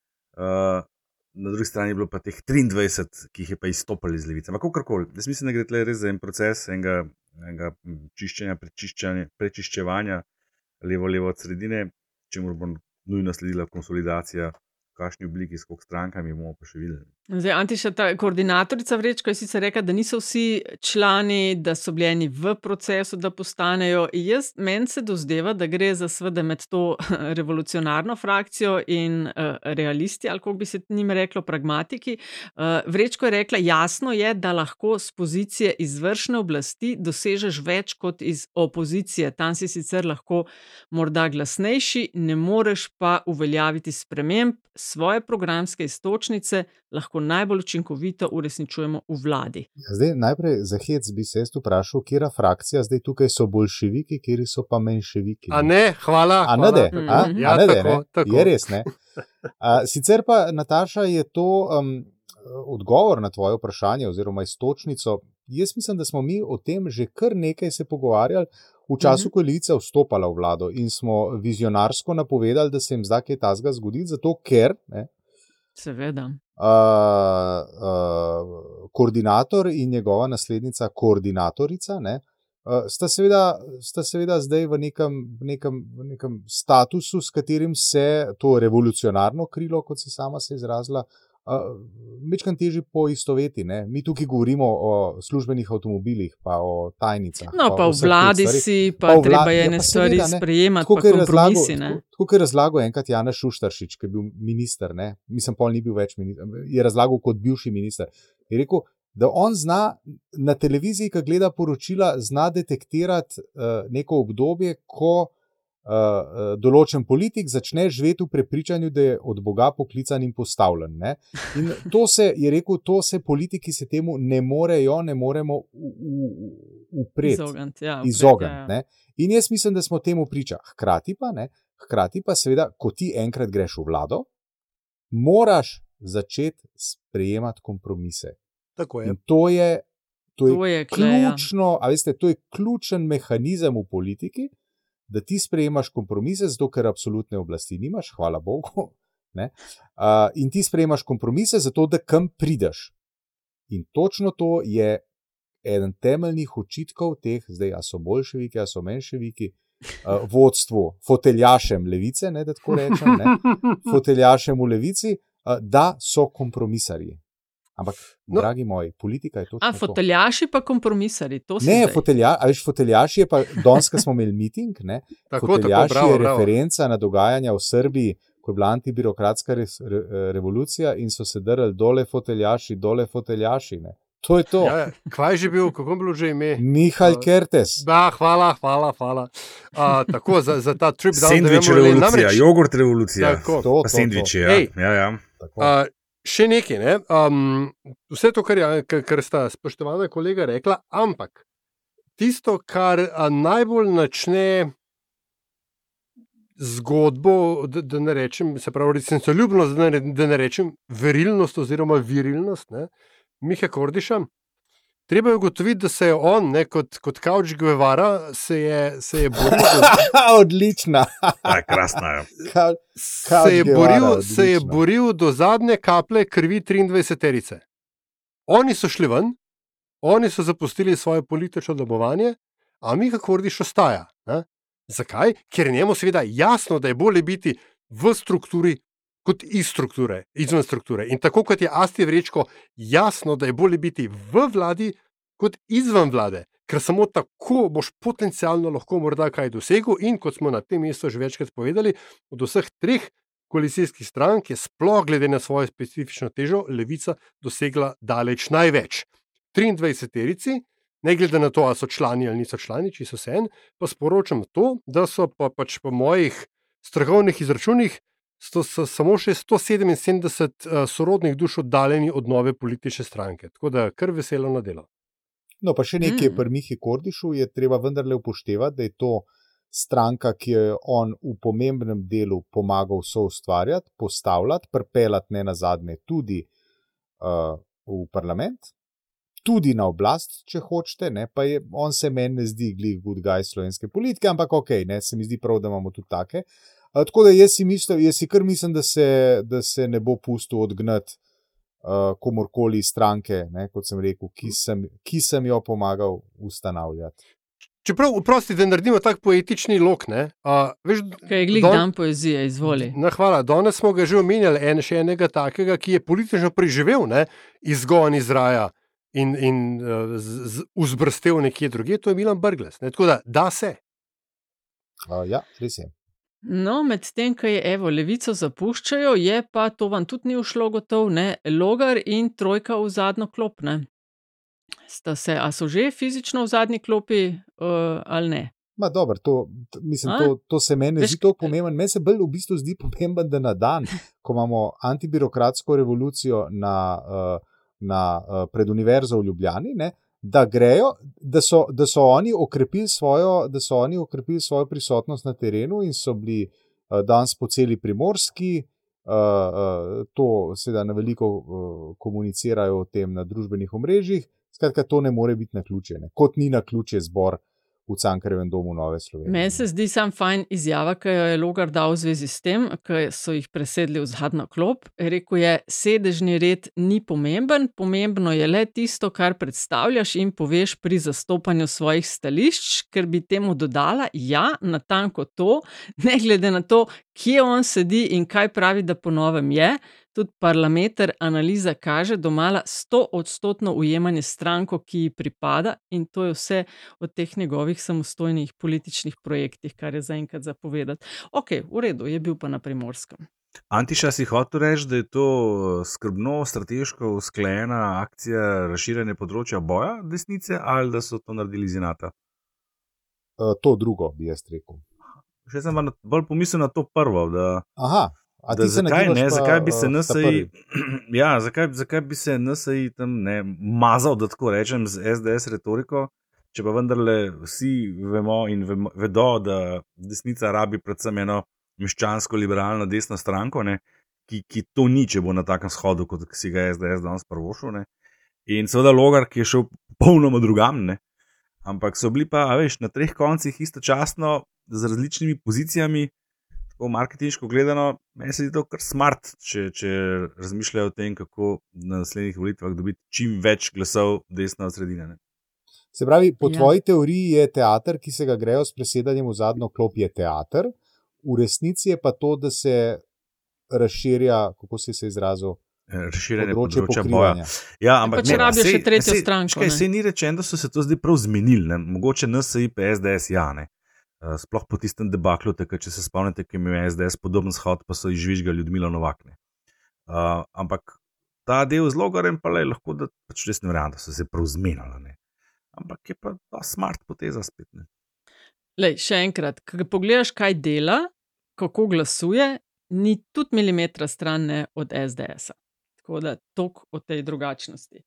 Uh, Na drugi strani je bilo pa teh triindvajset, ki jih je pa izstopali iz levice. Ampak kakorkoli, jaz mislim, da gre tle res za en proces enega, enega čiščenja, prečiščevanja levo-levo od sredine, čemu bo nujno sledila konsolidacija, v kakšni obliki, s koliko strankami, bomo pa še videli. Zdaj, Antiša, ta koordinatorica Vrečko je sicer rekla, da niso vsi člani, da so bili eni v procesu, da postanejo. Jaz, meni se dozdeva, da gre za seveda med to revolucionarno frakcijo in uh, realisti, ali kako bi se njim reklo, pragmatiki. Uh, Vrečko je rekla, jasno je, da lahko z pozicije izvršne oblasti dosežeš več kot iz opozicije. Tam si sicer lahko morda glasnejši, ne moreš pa uveljaviti sprememb, svoje programske iztočnice lahko najbolj učinkovito uresničujemo v vladi. Ja, zdaj, najprej za hec bi se jaz vprašal, kjera frakcija, zdaj tukaj so boljševiki, kjeri so pa menševiki. A ne, hvala. A hvala. ne de, Mm. a? Ja, a ne de, tako, ne? tako. Je res, ne? A, sicer pa, Nataša, je to um, odgovor na tvoje vprašanje oziroma iztočnico. Jaz mislim, da smo mi o tem že kar nekaj se pogovarjali v času, Mhm. ko je Levica vstopala v vlado in smo vizionarsko napovedali, da se jim zda kaj tazga zgoditi, zato ker, ne, Seveda. Uh, uh, koordinator in njegova naslednica koordinatorica, ne, uh, sta, seveda, sta seveda zdaj v nekem, v, nekem, v nekem statusu, s katerim se to revolucionarno krilo, kot si sama se izrazila, uh, večkrat težje poistoveti. Ne. Mi tukaj govorimo o službenih avtomobilih, pa o tajnicah. No, pa v vseh teh vladi stvareh. si, pa, Pa v treba vladi, je ja, ene pa stvari seveda, ne. sprejemati, Tako, pa kot je razlagal, kompromisi, ne. tako, tako, kot je razlagal enkrat Janez Šuštaršič, ki je bil minister, ne, mislim, pol ni bil več minister, je razlagal kot bivši minister. Je rekel, da on zna na televiziji, ko gleda poročila, zna detektirati uh, neko obdobje, ko uh, uh, določen politik začne živeti v prepričanju, da je od Boga poklican in postavljen. Ne. In to se, je rekel, to se politiki se temu ne morejo, ne moremo upreti. Izogniti, ja, Izogniti, ja, ja. ne. In jaz mislim, da smo temu priča. Hkrati pa, ne, hkrati pa seveda, ko ti enkrat greš v vlado, moraš začeti sprejemati kompromise. Tako je. In to je, to je, To je kleja. ključno, a veste, to je ključen mehanizem v politiki, da ti sprejemaš kompromise, zato ker absolutne oblasti nimaš, hvala Bogu, ne, uh, in ti sprejemaš kompromise, zato da kam prideš. In točno to je eden temeljnih očitkov teh, zdaj, a so boljševiki, a so menševiki, uh, vodstvu, foteljašem levice, ne, da tako rečem, ne, foteljašem v levici, uh, da so kompromisarji. Ampak, No. dragi moji, politika je točno A, to. foteljaši pa kompromisari, to si Ne, zdaj. fotelja, a veš, foteljaši je pa, danes, ko smo imeli miting, ne, Tako, foteljaši tako, bravo, je bravo. referenca na dogajanja v Srbiji, ko je bila antibirokratska res, re, revolucija in so se drli dole foteljaši, dole foteljaši. Ne. To je to. Ja, ja. Kvaj je že bil, kako je bilo že ime? Mihajl Uh, Kertes. Da, hvala, hvala, hvala. A, tako, za, za ta trip down Sendvič the memory lane. revolucija, Namreč, jogurt revolucija. Tako. To, Pa to, sendviči, to. ja. Ej. ja, ja. Tako. A, še nekaj, ne? Um, vse to, kar, je, kar, kar sta spoštovana kolega rekla, ampak tisto, kar a, najbolj načne zgodbo, da, da ne rečem, se pravi, resnicoljubnost, da ne, da ne rečem verilnost oziroma virilnost, ne, Mihe Kordiša. Treba je ugotoviti, da se je on, ne, kot, kot Couch Guevara, se je, se je boril, do, Odlična. Ja, krasna je. Ka- se je Guevara, boril, se je odlično. boril do zadnje kaplje krvi triindvajseterice. Oni so šli ven, oni so zapustili svoje politično domovanje, a Miha Kordiš ostaja. Ne? Zakaj? Ker je njemu seveda jasno, da je bolje biti v strukturi kot iz strukture, izven strukture. In tako kot je Asti Vrečko jasno, da je bolje biti v vladi kot izven vlade, ker samo tako boš potencialno lahko morda kaj dosegel in kot smo na tem mestu že večkrat povedali, od vseh treh koalicijskih strank je sploh glede na svojo specifično težo Levica dosegla daleč največ. triindvajseterici, ne glede na to, ali so člani ali niso člani, če so se en, pa sporočam to, da so pa pač po mojih strokovnih izračunih so, so samo še sto sedeminsedemdeset uh, sorodnih duš oddaljeni od nove politične stranke. Tako da kar veselo na delo. No, pa še nekaj mm. pri Mihi Kordišu je treba vendarle upoštevati, da je to stranka, ki jo je on v pomembnem delu pomagal soustvarjati, postavljati, pripeljati ne nazadnje tudi uh, v parlament, tudi na oblast, če hočete, ne, pa je, on se meni ne zdi glih good guy slovenske politike, ampak ok, ne, se mi zdi prav, da imamo tudi take. Uh, tako da jaz si, misl, jaz si kar mislim, da se, da se ne bo pustil odgnati uh, komorkoli stranke, ne, kot sem rekel, ki sem, ki sem jo pomagal ustanavljati. Čeprav, vprosti, da naredimo tak poetični lok, ne? Uh, veš, Kaj je glih don... dan poezije, izvoli. Na, hvala, danes smo ga že omenjali, en, še enega takega, ki je politično preživel, ne, izgon iz raja in, in uh, z, z, vzbrstel nekje druge, to je Milan Brglez. Ne? Tako da, da se. Uh, ja, res je. No, med tem, ko je evo Levico zapuščajo, je pa, to vam tudi ni ušlo gotov, ne, Logar in Trojka v zadnjo klop, ne. Sta se, a so že fizično v zadnji klopi uh, ali ne? Ma dobro, to, to, mislim, to, to se meni zdi to pomemben. Meni se bolj v bistvu zdi pomemben, da na dan, ko imamo antibirokratsko revolucijo na, uh, na, uh, pred univerzo v Ljubljani, ne, da grejo, da so, da so oni okrepili svojo, da so oni okrepili svojo prisotnost na terenu in so bili uh, danes po celi Primorski, uh, uh, to seveda na veliko uh, komunicirajo o tem na družbenih omrežjih. Skratka, to ne more biti naključje, ne. Kot ni naključje zbor v Cankarjevem domu Nove Slovenije. Meni se zdi sam fajn izjava, ki jo je Logar dal v zvezi s tem, ki so jih presedli v zadnjo klop. Rekel je, sedežni red ni pomemben, pomembno je le tisto, kar predstavljaš in poveš pri zastopanju svojih stališč, ker bi temu dodala, ja, natanko to, ne glede na to, kje on sedi in kaj pravi, da po novem je. Tudi Parlameter analiza kaže domala sto odstotno ujemanje stranko, ki ji pripada, in to je vse od teh njegovih samostojnih političnih projektih, kar je zaenkrat zapovedati. Ok, v redu, je bil pa na Primorskem. Antiša, si hotel reči, da je to skrbno, strateško usklajena akcija razširjanja področja boja desnice, ali da so to naredili iz inata? Uh, to drugo, bi jaz rekel. Še sem pa bolj pomislil na to prvo, da... Aha. Da zakaj, ne, zakaj bi se N S I, ja, zakaj, zakaj bi se N S I tam ne mazal, da tako rečem, z S D S retoriko, če pa vendarle vsi vemo in vemo, vedo, da desnica rabi predvsem eno meščansko-liberalno desno stranko, ne, ki, ki to ni, če bo na takem shodu, kot si ga S D S danes prvošil, ne. In seveda Logar, ki je šel popolnoma drugam, ne. Ampak so bili pa, a veš, na treh koncih istočasno z različnimi pozicijami, tako marketinško gledano, meni se zdi to kar smart, če, če razmišljajo o tem, kako na naslednjih volitvah dobiti čim več glasov desno od sredine. Ne? Se pravi, po ja. tvoji teoriji je teater, ki se ga grejo s presedanjem v zadnjo klop, je teater, v resnici je pa to, da se razširja, kako si se izrazil, razširjanje področja, področja boja. Ja, ampak pa če rabijo še tretjo sej, stranko. Škaj, sej ni rečeno, da so se to zdaj prav zmenili, ne? Mogoče N S I pa S D S ja, ne. Sploh po tistem debaklu, tako, če se spomnite, ki ima S D S podoben shod, pa so izžvižgali Ljudmila Novak. Uh, ampak ta del z Logarjem pa le, lahko, da pač res ne verjamem, da so se prav zmenili. Ampak je pa ta smart poteza spet. Ne? Lej, še enkrat, ko pogledaš, kaj dela, kako glasuje, ni tudi milimetra stran ne od S D S-a. Tako da toliko o tej drugačnosti.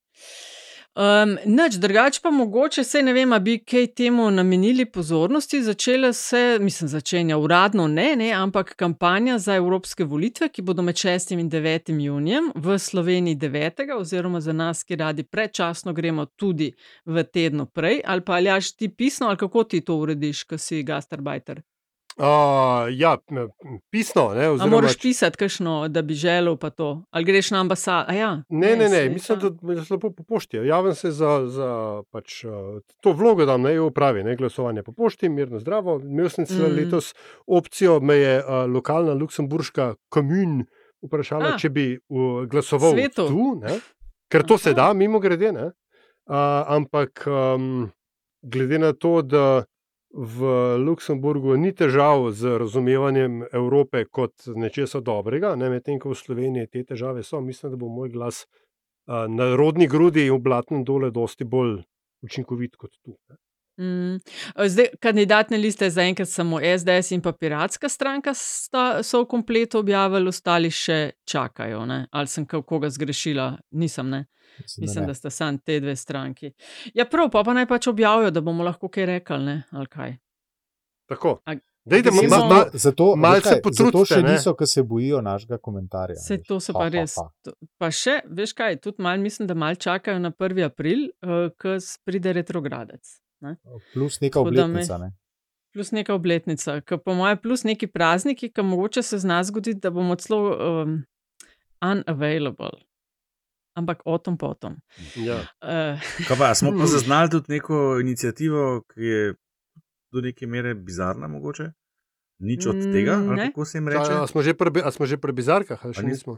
Um, nič, drugače pa mogoče, sej ne vem, a bi kaj temu namenili pozornosti, začela se, mislim, začenja uradno ne, ne, ampak kampanja za evropske volitve, ki bodo med šestim in devetim junijem v Sloveniji devetega oziroma za nas, ki radi predčasno gremo tudi v tednu prej, ali pa Aljaž ti pisno, ali kako ti to urediš, ko si gastarbajter? Uh, ja, pisno. Ne, oziroma... A moraš pisati, kakšno, da bi želel pa to? Ali greš na ambasado? Ja, ne, ne, ne, ne. mislim, da, da se lepo po pošti. Javim se za, za pač, to vlogo, da ne upravi, ne glasovanje po pošti, mirno zdravo. Imel sem celo mm. letos opcijo, me je uh, lokalna luksemburška komun vprašala, A, če bi uh, glasoval svetu. Tu, ne? Ker to Aha. se da, mimo grede, ne? Uh, ampak um, glede na to, da v Luksemburgu ni težav z razumevanjem Evrope kot nečesa dobrega, ne, medtem ko v Sloveniji te težave so, mislim, da bo moj glas uh, na rodni grudi in v Blatnem dole dosti bolj učinkovit kot tu. Ne. Mm. Zdaj, kandidatne liste zaenkrat samo S D S in pa Piratska stranka sta, so v kompletu objavili, ostali še čakajo, ne? Ali sem koga zgrešila? Nisem, ne? Mislim, Mislim da sta sam te dve stranki. Ja, prav, pa, pa naj pač objavijo, da bomo lahko kaj rekli, ne? Ali kaj? Tako. A, Dejte, ma, ma, ma, zato, malce potrudite. Zato še ne? niso, ki se bojijo našega komentarja. Se to so pa ha, res. Ha, ha. Pa še, veš kaj, tudi mal, mislim, da mal čakajo na prvi april, uh, ko pride retrogradec. Ne? Plus neka obletnica, ne? Plus neka obletnica, ki po moje plus neki prazniki, ki mogoče se zna zgoditi, da bomo celo um, unavailable. Ampak o tom potom. Ja. Uh. Kaj pa, smo pa zaznali tudi neko inicijativo, ki je do neke mere bizarna mogoče? Nič od tega, ali ne? Kako se jim reče? A, a, smo, že pri, a smo že pri bizarkah, ali še nismo?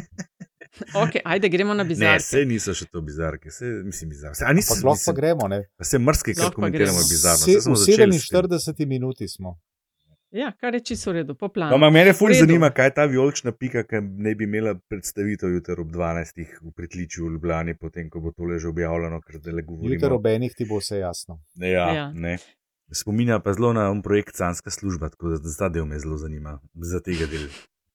Ok, ajde, gremo na bizarke. Ne, se niso še to bizarke, se mislim bizarke. Se, a nisi, pa pa gremo, ne? Pa se mrske, kar komentiramo bizarno. Se, v sedeminštiridesetih minuti smo. Ja, kar je čisto v redu, po planu. No, mene ful zanima, kaj je ta vijolična pika, ki ne bi imela predstavitev jutri ob dvanajstih v Pritličju v Ljubljani, potem, ko bo tole že objavljeno, ker zdaj le govorimo. Jutri ob enih ti bo vse jasno. Ja, ja. Ne. Spominja pa zelo na un projekt Canska služba, tako da ta del me zelo zanima, za tega del.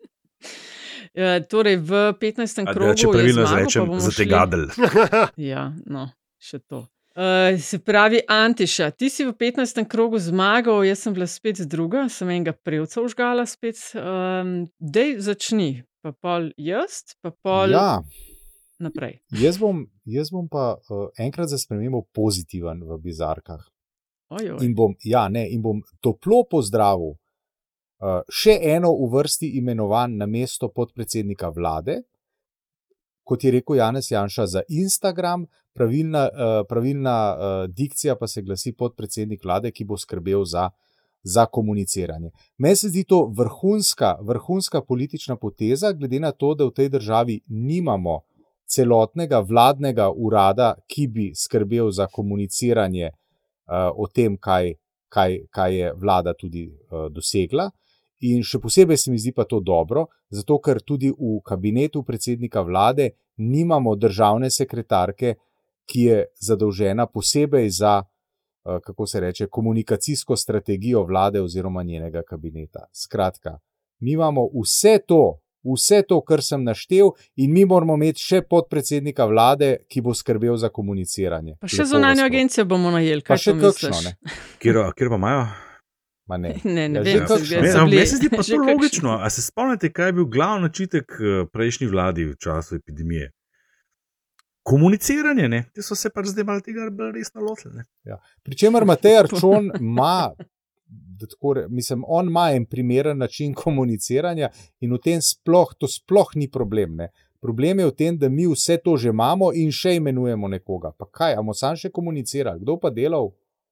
Ja, torej, v petnajstem krogu je zmagal, če pravilno zrečem, za tega del. Ja, no, še to. Uh, se pravi, Antiša, ti si v petnajstem krogu zmagal, jaz sem bila spet druga, sem enega prevca užgala spet. Um, dej, začni, pa pol jaz, pa pol ja. naprej. Jaz bom, jaz bom pa uh, enkrat za spremembo pozitiven v bizarkah. Ojoj. In bom, ja, ne, in bom toplo pozdravil uh, še eno v vrsti imenovan na mesto podpredsednika vlade, kot je rekel Janez Janša, za Instagram, pravilna, uh, pravilna uh, dikcija pa se glasi podpredsednik vlade, ki bo skrbel za, za komuniciranje. Meni se zdi to vrhunska, vrhunska politična poteza, glede na to, da v tej državi nimamo celotnega vladnega urada, ki bi skrbel za komuniciranje uh, o tem, kaj, kaj, kaj je vlada tudi uh, dosegla. In še posebej se mi zdi pa to dobro, zato ker tudi v kabinetu predsednika vlade nimamo državne sekretarke, ki je zadolžena posebej za, kako se reče, komunikacijsko strategijo vlade oziroma njenega kabineta. Skratka, mi imamo vse to, vse to, kar sem naštel, in mi moramo imeti še podpredsednika vlade, ki bo skrbel za komuniciranje. Pa še zunanjo agencijo bomo najeli, kaj še kakšno, ne? Kjer, kjer pa imajo? Ma ne, ne, ne ja, vem, kakšno. se Meni bili... se zdi pa to logično. A se spomnite, kaj je bil glavni očitek prejšnji vladi v času epidemije? Komuniciranje, ne? Ti so se pač zdaj malo tega resno lotili. Ja. Pričemer Matej Arčon ima, da tako, mislim, on ima en primeren način komuniciranja in v tem sploh, to sploh ni problem, ne? Problem je v tem, da mi vse to že imamo in še imenujemo nekoga. Pa kaj, a bomo sam še komunicirali? Kdo pa delal?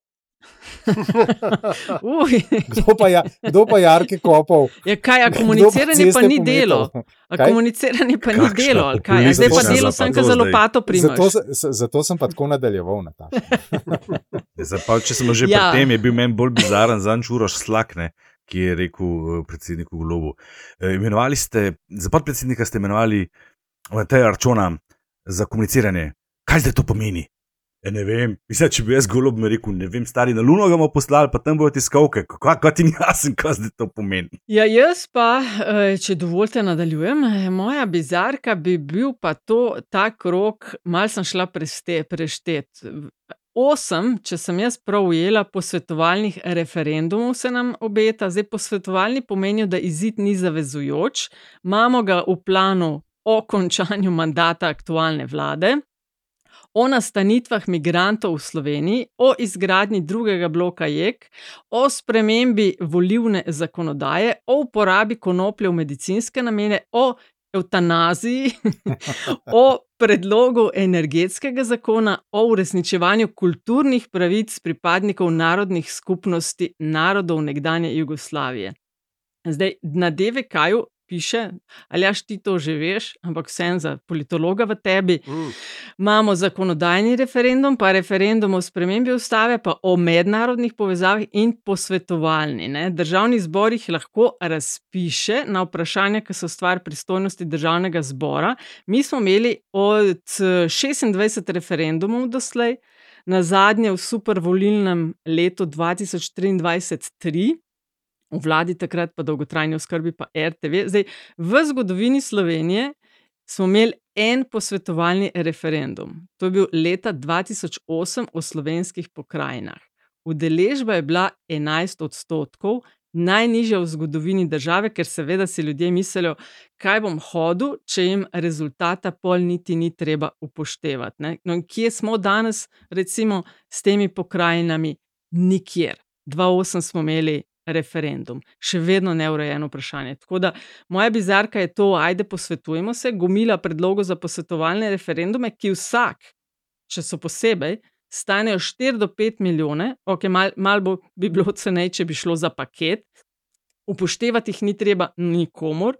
kdo, pa ja, kdo pa jarke kopal? Ja, kaj, a komuniciranje pa, pa ni delo. A kaj? Komuniciranje pa ni delo, ali kaj? A zdaj pa delo sem, ko za lopato primaš. Zato, zato sem pa tako nadaljeval, Nataša. Zdaj, če smo že ja. pri tem, je bil meni bolj bizaren zanč Uroš Slak, ne, ki je rekel predsedniku Golobu. Imenovali ste, za podpredsednika ste imenovali Mateja Arčona za komuniciranje. Kaj zdaj to pomeni? Ja, ne vem, mislim, če bi jaz Golob me rekel, ne vem, stari, na Luno ga bomo poslali, pa tam bojo tiskovke, kako ti ni jasen, kaj zdaj to pomeni. Ja, jaz pa, če dovolite nadaljujem, moja bizarka bi bil pa to, ta krog, malo sem šla preštet. Osem, če sem jaz prav ujela, posvetovalnih referendumov se nam obeta, zdaj posvetovalni pomenijo, da izid ni zavezujoč, imamo ga v planu o končanju mandata aktualne vlade. o nastanitvah migrantov v Sloveniji, o izgradnji drugega bloka J E K, o spremembi volilne zakonodaje, o uporabi konoplje v medicinske namene, o evtanaziji, o predlogu energetskega zakona, o uresničevanju kulturnih pravic pripadnikov narodnih skupnosti narodov nekdanje Jugoslavije. Zdaj, na D V K-ju piše, Aljaž, ti to že veš, ampak vsem za politologa v tebi, mm. imamo zakonodajni referendum, pa referendum o spremembi ustave, pa o mednarodnih povezavah in posvetovalni. Ne. Državni zbor jih lahko razpiše na vprašanja, ki so stvar pristojnosti državnega zbora. Mi smo imeli od šestindvajset referendumov doslej, na zadnje v supervolilnem letu dva tisoč triindvajset tri, v vladi takrat pa dolgotrajni oskrbi pa R T V. Zdaj, v zgodovini Slovenije smo imeli en posvetovalni referendum. To je bil leta dva tisoč osem o slovenskih pokrajinah. Udeležba je bila enajst odstotkov, najnižja v zgodovini države, ker seveda si ljudje mislijo, kaj bom hodil, če jim rezultata pol niti ni treba upoštevati. Ne? No, in kje smo danes, recimo, s temi pokrajinami? Nikjer. dva tisoč osem smo imeli referendum. Še vedno neurejeno vprašanje. Tako da, moja bizarka je to, ajde posvetujemo se, gomila predlogov za posvetovalne referendume, ki vsak, če so posebej, stanejo štiri do pet milijone, ok, mal, mal bo, bi bilo cenej, če bi šlo za paket, upoštevati jih ni treba nikomor,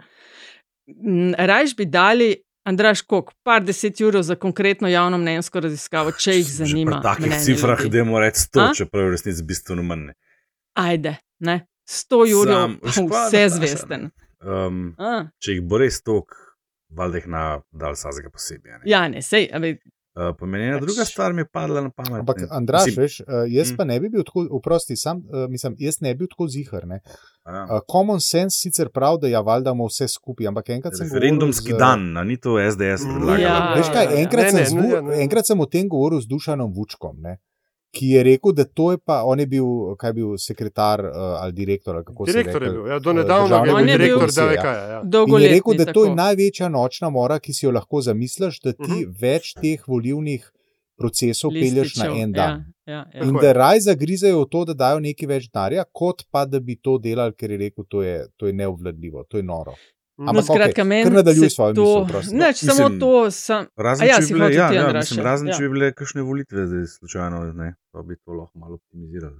rajš bi dali, Andraž, koliko, par deset jurov za konkretno javno mnenjsko raziskavo, če jih zanima. Že pri takih cifrah, da moramo reči sto, čeprav je resnici bistveno manj. Ajde, ne, sto jurjev, vse zvesten. Um, če jih bo res tok, valjda jih na dal sazega posebej. Ja, ne, sej, ali... Uh, pa meni ena druga stvar mi je padla na pamet. Ampak, Andraž, veš, uh, jaz pa ne bi bil tako, oprosti, sam, uh, mislim, jaz ne bi bil tako zihar, ne. Uh, common sense sicer prav, da ja, valjda mu vse skupaj, ampak enkrat sem referendumski z... dan, a ni to S D S predlagal. Ja, veš kaj, enkrat, ne, sem, ne, zvu, ne, ne. enkrat sem o tem govoril z Dušanom Vučkom, ne, ki je rekel, da to je pa, on je bil, kaj je bil, sekretar uh, ali direktor, ali kako direktor se rekel. Je bil, ja, do nedavno je bil direktor D V K-ja. Ja. In je rekel, da to je največja nočna mora, ki si jo lahko zamisliš, da ti uh-huh. več teh volilnih procesov pelješ na en dan. Ja, ja, ja. In da raj zagrizajo v to, da dajo nekaj več denarja, kot pa da bi to delali, ker je rekel, to je, to je neobvladljivo, to je noro. Ampak, no, skratka, okay, kar nadaljuj svojo to... misel. Neč, samo to sem... Razen, ja, če bi bile, ja, ja, mislim, razen, ja. če bi bile kakšne volitve, zdaj slučajno, ne, pa bi to lahko malo optimizirali.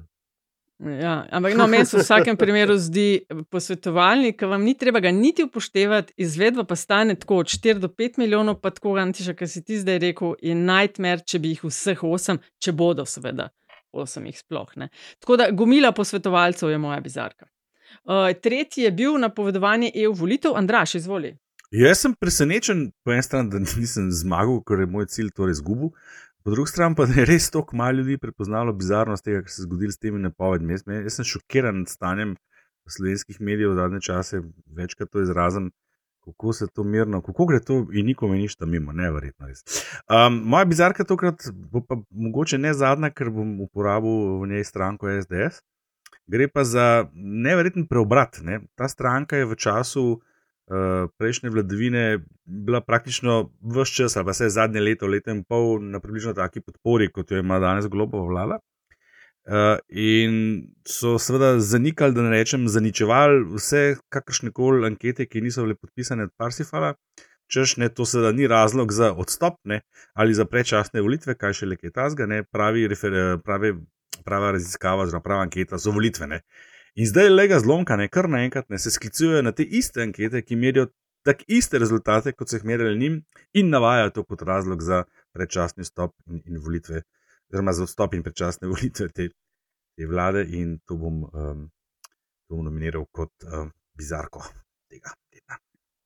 Ja, ampak no, meni se v vsakem primeru zdi posvetovalni, ker vam ni treba ga niti upoštevati, izvedba pa stane tako od štiri do pet milijonov, pa tako, Antiša, kar si ti zdaj rekel, je nightmare, če bi jih vseh osem, če bodo seveda osem jih sploh, ne. Tako da gomila posvetovalcev je moja bizarka. Uh, tretji je bil napovedovanje E U volitev. Andraž, izvoli. Jaz sem presenečen, po eni strani, da nisem zmagal, ker je moj cilj torej izgubil, po drugi strani pa, da je res toliko malo ljudi prepoznalo bizarnost tega, kar se je zgodilo s temi napovedmi. Jaz, jaz sem šokiran nad stanjem slovenskih medijev v zadnje čase, večkrat to izrazim, kako se to mirno, kako gre to in nikome ništa mimo, neverjetno res. Um, moja bizarka tokrat bo pa mogoče ne zadnja, ker bom uporabil v njej stranko S D S. Gre pa za neverjeten preobrat. Ne? Ta stranka je v času uh, prejšnje vladavine bila praktično ves čas, ali pa se je zadnje leto, leto in pol na približno taki podpori, kot jo ima danes Golobova vlada. Uh, in so seveda zanikali, da ne rečem, zaničevali vse kakršnekoli ankete, ki niso bile podpisane od Parsifala, češ ne, to seveda ni razlog za odstop, ne, ali za predčasne volitve, kaj še le kaj tazga, ne, pravi refer, pravi prava raziskava, oziroma prava anketa so volitve. Ne. In zdaj lega zlomka, ne, kar naenkrat ne, se sklicujejo na te iste ankete, ki merijo tak iste rezultate, kot so jih merili njim in navajajo to kot razlog za predčasni vstop in, in volitve, oziroma za vstop in predčasne volitve te, te vlade in to bom, um, to bom nominiral kot um, bizarko tega tedna.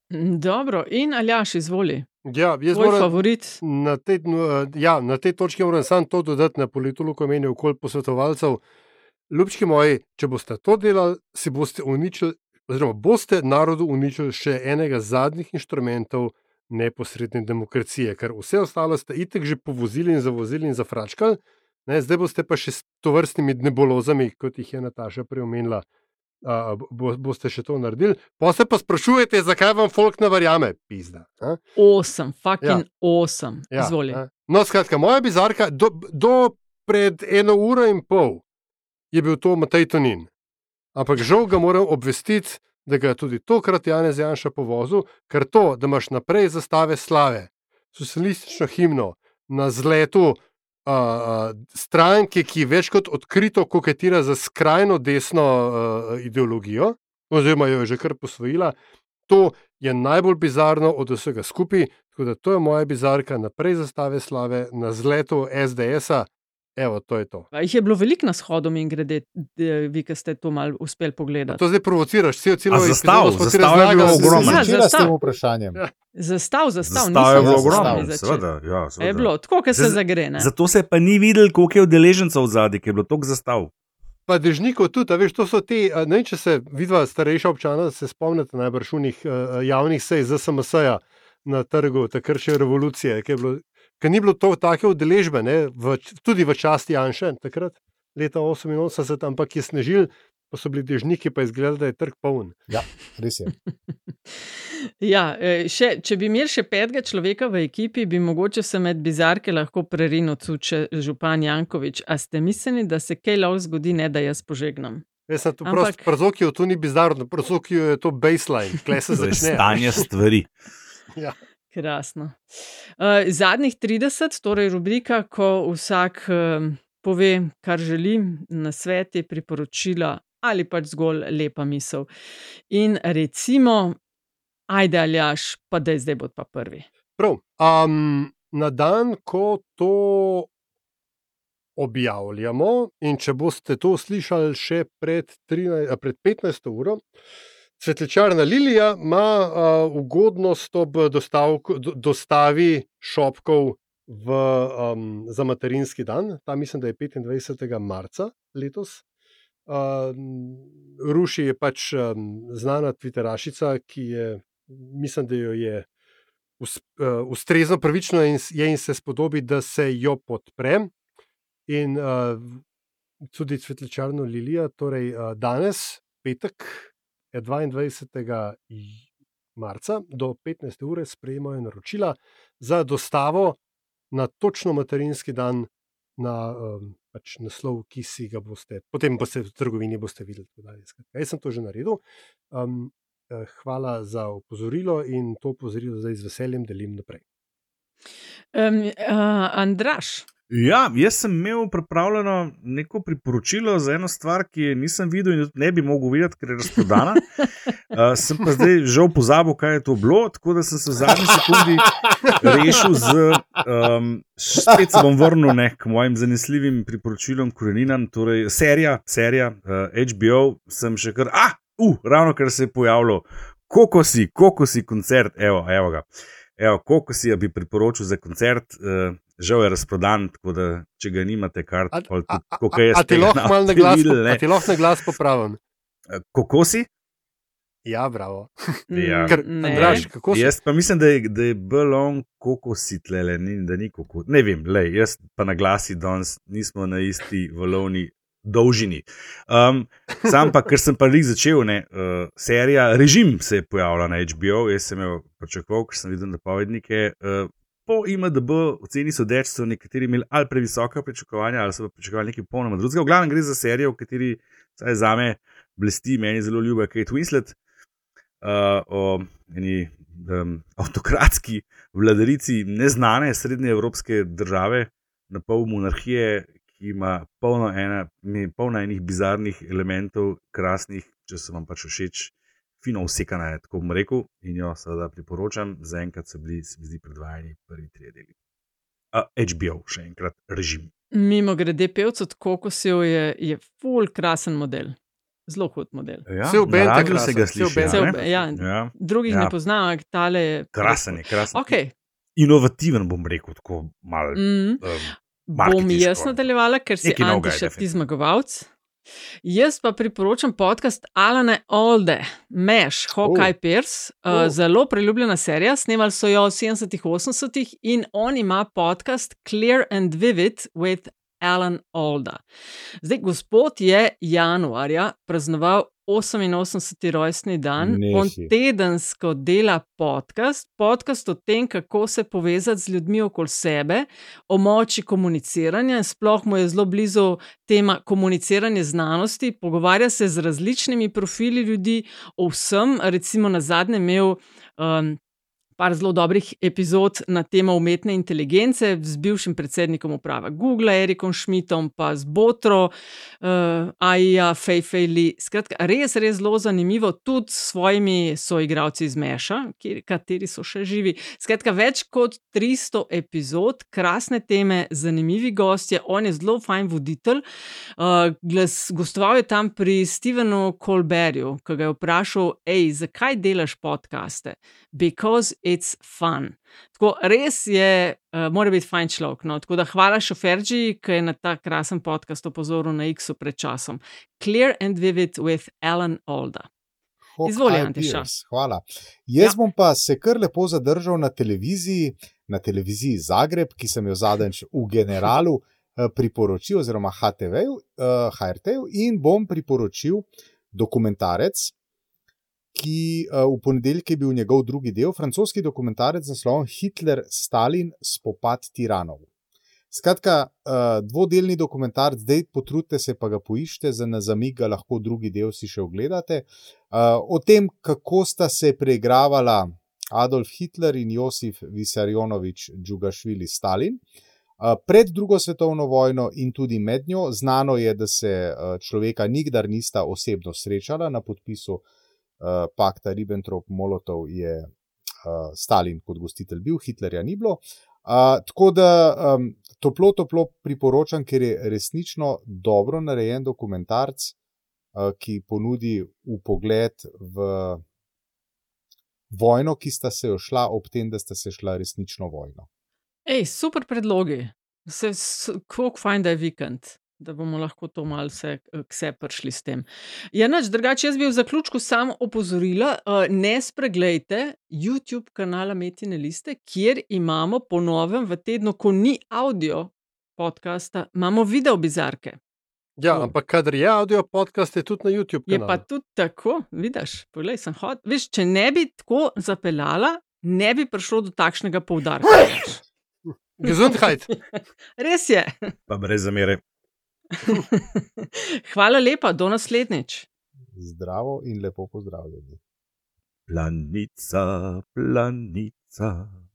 Dobro, in Aljaž, izvoli. Ja, jaz Tvoj moram favorit. Na tej, ja, na tej točki moram samo to dodati na politologu, meni okoli posvetovalcev. Ljubčki moji, če boste to delali, si boste uničili, oziroma boste narodu uničili še enega zadnjih inštrumentov neposredne demokracije, ker vse ostalo ste itek že povozili in zavozili in zafračkali, ne, zdaj boste pa še s tovrstnimi nebulozami, kot jih je Nataša preomenila, uh, bo, boste še to naredili. Pa se pa sprašujete, zakaj vam folk ne verjame, pizda. A? Osem, fucking ja. osem, Ja, izvoli. a. No, skratka, moja bizarka, do, do pred eno uro in pol je bil to Matej Tonin. Ampak žal ga moram obvestiti, da ga je tudi tokrat Janez Janša povozil, ker to, da imaš naprej zastave slave, socialistično himno na zletu uh, uh, stranke, ki več kot odkrito koketira za skrajno desno uh, ideologijo, oziroma jo je že kar posvojila, to je najbolj bizarno od vsega skupaj, tako da to je moja bizarka, naprej zastave slave na zletu es de esa. Evo, to je to. Jih je bilo veliko na shodu, in grede, vi, ki ste to malo uspeli pogledati. To zdaj provociraš, celo celo A zastav, zastav je bilo ogromno. Ja, Začela s zastav. tem vprašanjem. Ja. Zastav, zastav, Zastav je bilo nisem ogromno, sami začeli. seveda, ja, seveda. Je bilo, tako, kot se Zdaj- zagre, ne? Zato se pa ni videl, koliko je udeležencev zadaj, ker je bilo toliko zastav. Pa dežnikov tudi, a veš, to so te, a ne vem, če se vidva starejša občana, se spomnite najbrž unih uh, javnih sej z es em es-ja na trgu, takrat še revolucije, ker je bilo, ker ni bilo to take udeležbe, ne, v, tudi v časti Janše, takrat, leta oseminosemdeset, ampak je snežil, pa so bili dežniki, pa izgledali, da je trg poln. Ja, res je. Ja, eh, še, če bi imeli še petega človeka v ekipi, bi mogoče se med bizarke lahko prerinil tudi še župan Janković. A ste mislili, da se kaj lahko zgodi, ne da jaz požegnam? Jaz sem tu Ampak- prost, Przokiju to ni bizarno, Przokiju je to baseline, kle se To je začne. stanje stvari. Ja. Krasno. Uh, zadnjih trideset, torej rubrika, ko vsak um, pove, kar želi, nasveti, priporočila ali pač zgolj lepa misel. In recimo, ajde Aljaž, pa da zdaj bo pa prvi. Prav. Um, na dan, ko to objavljamo, in če boste to slišali še pred, trinajst, a, pred petnajsto uro, Cvetličarna Lilija ima uh, ugodnost ob dostavku, do, dostavi šopkov v, um, za materinski dan. Ta mislim, da je petindvajsetega marca letos. Uh, Ruši je pač um, znana twitterašica, ki je, mislim, da jo je us, uh, ustrezno pravično in, s- je in se spodobi, da se jo podpre. In uh, tudi Cvetličarno Lilija, torej uh, danes, petek, je dvaindvajsetega marca do petnajste ure sprejemajo naročila za dostavo na točno materinski dan na um, pač naslov, ki si ga boste, potem boste v trgovini boste videli. tako dalje. Skratka, Jaz sem to že naredil. Um, eh, hvala za opozorilo in to opozorilo zdaj z veseljem delim naprej. Um, uh, Andraž, Ja, jaz sem imel pripravljeno neko priporočilo za eno stvar, ki je nisem videl in ne bi mogel videti, ker je razprodana. Uh, sem pa zdaj žal pozabil, kaj je to bilo, tako da sem se v zadnji sekundi rešil z. Um, spet se bom vrnil ne, k mojim zanesljivim priporočilom, koreninam. Torej, serija, serija uh, H B O, sem še kar. Ah, uh, ravno kar se je pojavilo, kokosi, kokosi koncert, evo, evo ga. Evo, kokosi bi priporočil za koncert. Uh, Žal je razprodan, tako da če ga nimate, kar A, pol a, tudi, a, koliko jaz a ti tega lahko na malo na glas, videl, po- ne. a ti lahko na glas popravim? Kokosi? Ja, bravo. Ja. Ker, ne. Andraž, kako si? Jaz pa mislim, da je, da je bolj on kokosi tlele, ni, da ni kokos. Ne vem, lej, jaz pa na glasi danes nismo na isti valovni dolžini. Um, sam pa, ker sem pa lih začel, ne, uh, serija Režim se je pojavila na H B O, jaz sem jo pričakoval, ker sem videl napovednike. Uh, po I M D B oceni sodeč so nekateri imeli ali previsoka pričakovanja, ali so pa pričakovali nekaj popolnoma drugega. V glavnem gre za serijo, v kateri vsaj zame blesti, meni zelo ljuba Kate Winslet, uh, o eni um, avtokratski vladarici neznane srednjeevropske države, na pol monarhije, ki ima polno, ena, polno enih bizarnih elementov, krasnih, če so vam pač všeč, fino usekana je, tako bom rekel, in jo seveda priporočam. Zaenkrat so bili, se mi zdi, predvajani prvi trije deli. Uh, H B O, še enkrat, Režim. mimo grede pevc od kokosjev je, je ful krasen model. Zelo hud model. Ja, Cel band je na radiju krasen, se ga cel sliši. band je a ne? krasen. Ja. Ja. Drugih Ja. ne poznam, ampak tale je. Krasen je, krasen. Okay. Inovativen, bom rekel, tako malo. Mm. Um, Bom marketinško. jaz nadaljevala, ker si Nekaj novega je, Antiša ti definitivno. zmagovalc. Jaz pa priporočam podcast Alana Alde, Mesh, Hawkeye Oh. Pierce, uh, Oh. zelo priljubljena serija, snemali so jo v sedemdesetih, osemdesetih in on ima podcast Clear and Vivid with Alan Alda. Zdaj, gospod je januarja praznoval oseminosemdeseti rojstni dan. Nehi. On tedensko dela podcast, podcast o tem, kako se povezati z ljudmi okoli sebe, o moči komuniciranja in sploh mu je zelo blizu tema komuniciranje znanosti, pogovarja se z različnimi profili ljudi o vsem, recimo na zadnje imel um, par zelo dobrih epizod na temo umetne inteligence z bivšim predsednikom uprave Google, Erikom Schmidtom, pa z Botro, uh, A I-ja, Fei Fei Li. Skratka, res, res zelo zanimivo, tudi s svojimi soigralci iz Meša, kateri so še živi. Skratka, več kot tristo epizod, krasne teme, zanimivi gostje, on je zelo fajn voditelj. Uh, glas, gostoval je tam pri Stevenu Colbertju, ki ga je vprašal, ej, zakaj delaš podcaste? Because it's fun. Tako res je, uh, mora biti fajn človek. No? Tako da hvala Šoferji, ki je na ta krasen podcast opozoril na X-u pred časom. Clear and Vivid with Alan Alda. Izvoli, Antiša. Hvala. Jaz ja. bom pa se kar lepo zadržal na televiziji, na televiziji Zagreb, ki sem jo zadnjič v Generalu uh, priporočil, oziroma H T V-ju, uh, H R T-ju, in bom priporočil dokumentarec, ki uh, v ponedeljek je bil njegov drugi del, francoski dokumentarec z naslovom Hitler, Stalin, spopad tiranov. Skratka, uh, dvodelni dokumentarec, zdaj potrudite se pa ga poiščite, za na zamik ga lahko drugi del si še ogledate. Uh, o tem, kako sta se preigravala Adolf Hitler in Josif Visarionovič Džugašvili Stalin. Uh, pred drugo svetovno vojno in tudi med njo, znano je, da se uh, človeka nikdar nista osebno srečala. Na podpisu Uh, pakta Ribbentrop-Molotov je uh, Stalin kot gostitelj bil, Hitlerja ni bilo. Uh, tako da um, toplo, toplo priporočam, ker je resnično dobro narejen dokumentarc, uh, ki ponudi vpogled v vojno, ki sta se jo šla, ob tem, da sta se šla resnično vojno. Ej, super predlogi. Se, s, koliko fajn, da je vikend. Da bomo lahko to malo vse, vse prišli s tem. Ja, nač, drugače, jaz bi v zaključku samo opozorila, ne spreglejte YouTube kanala Metine liste, kjer imamo po novem v tednu, ko ni audio podcasta, imamo video bizarke. Ja, oh. ampak kadar je audio podcast, je tudi na YouTube kanalu. Je pa tudi tako, vidiš, poglej, sem hod. Viš, če ne bi tako zapeljala, ne bi prišlo do takšnega poudarka. Gesundheit. Res je. Pa brez zamere. Hvala lepa, do naslednjič. Zdravo in lepo pozdravljeni. Planica, planica.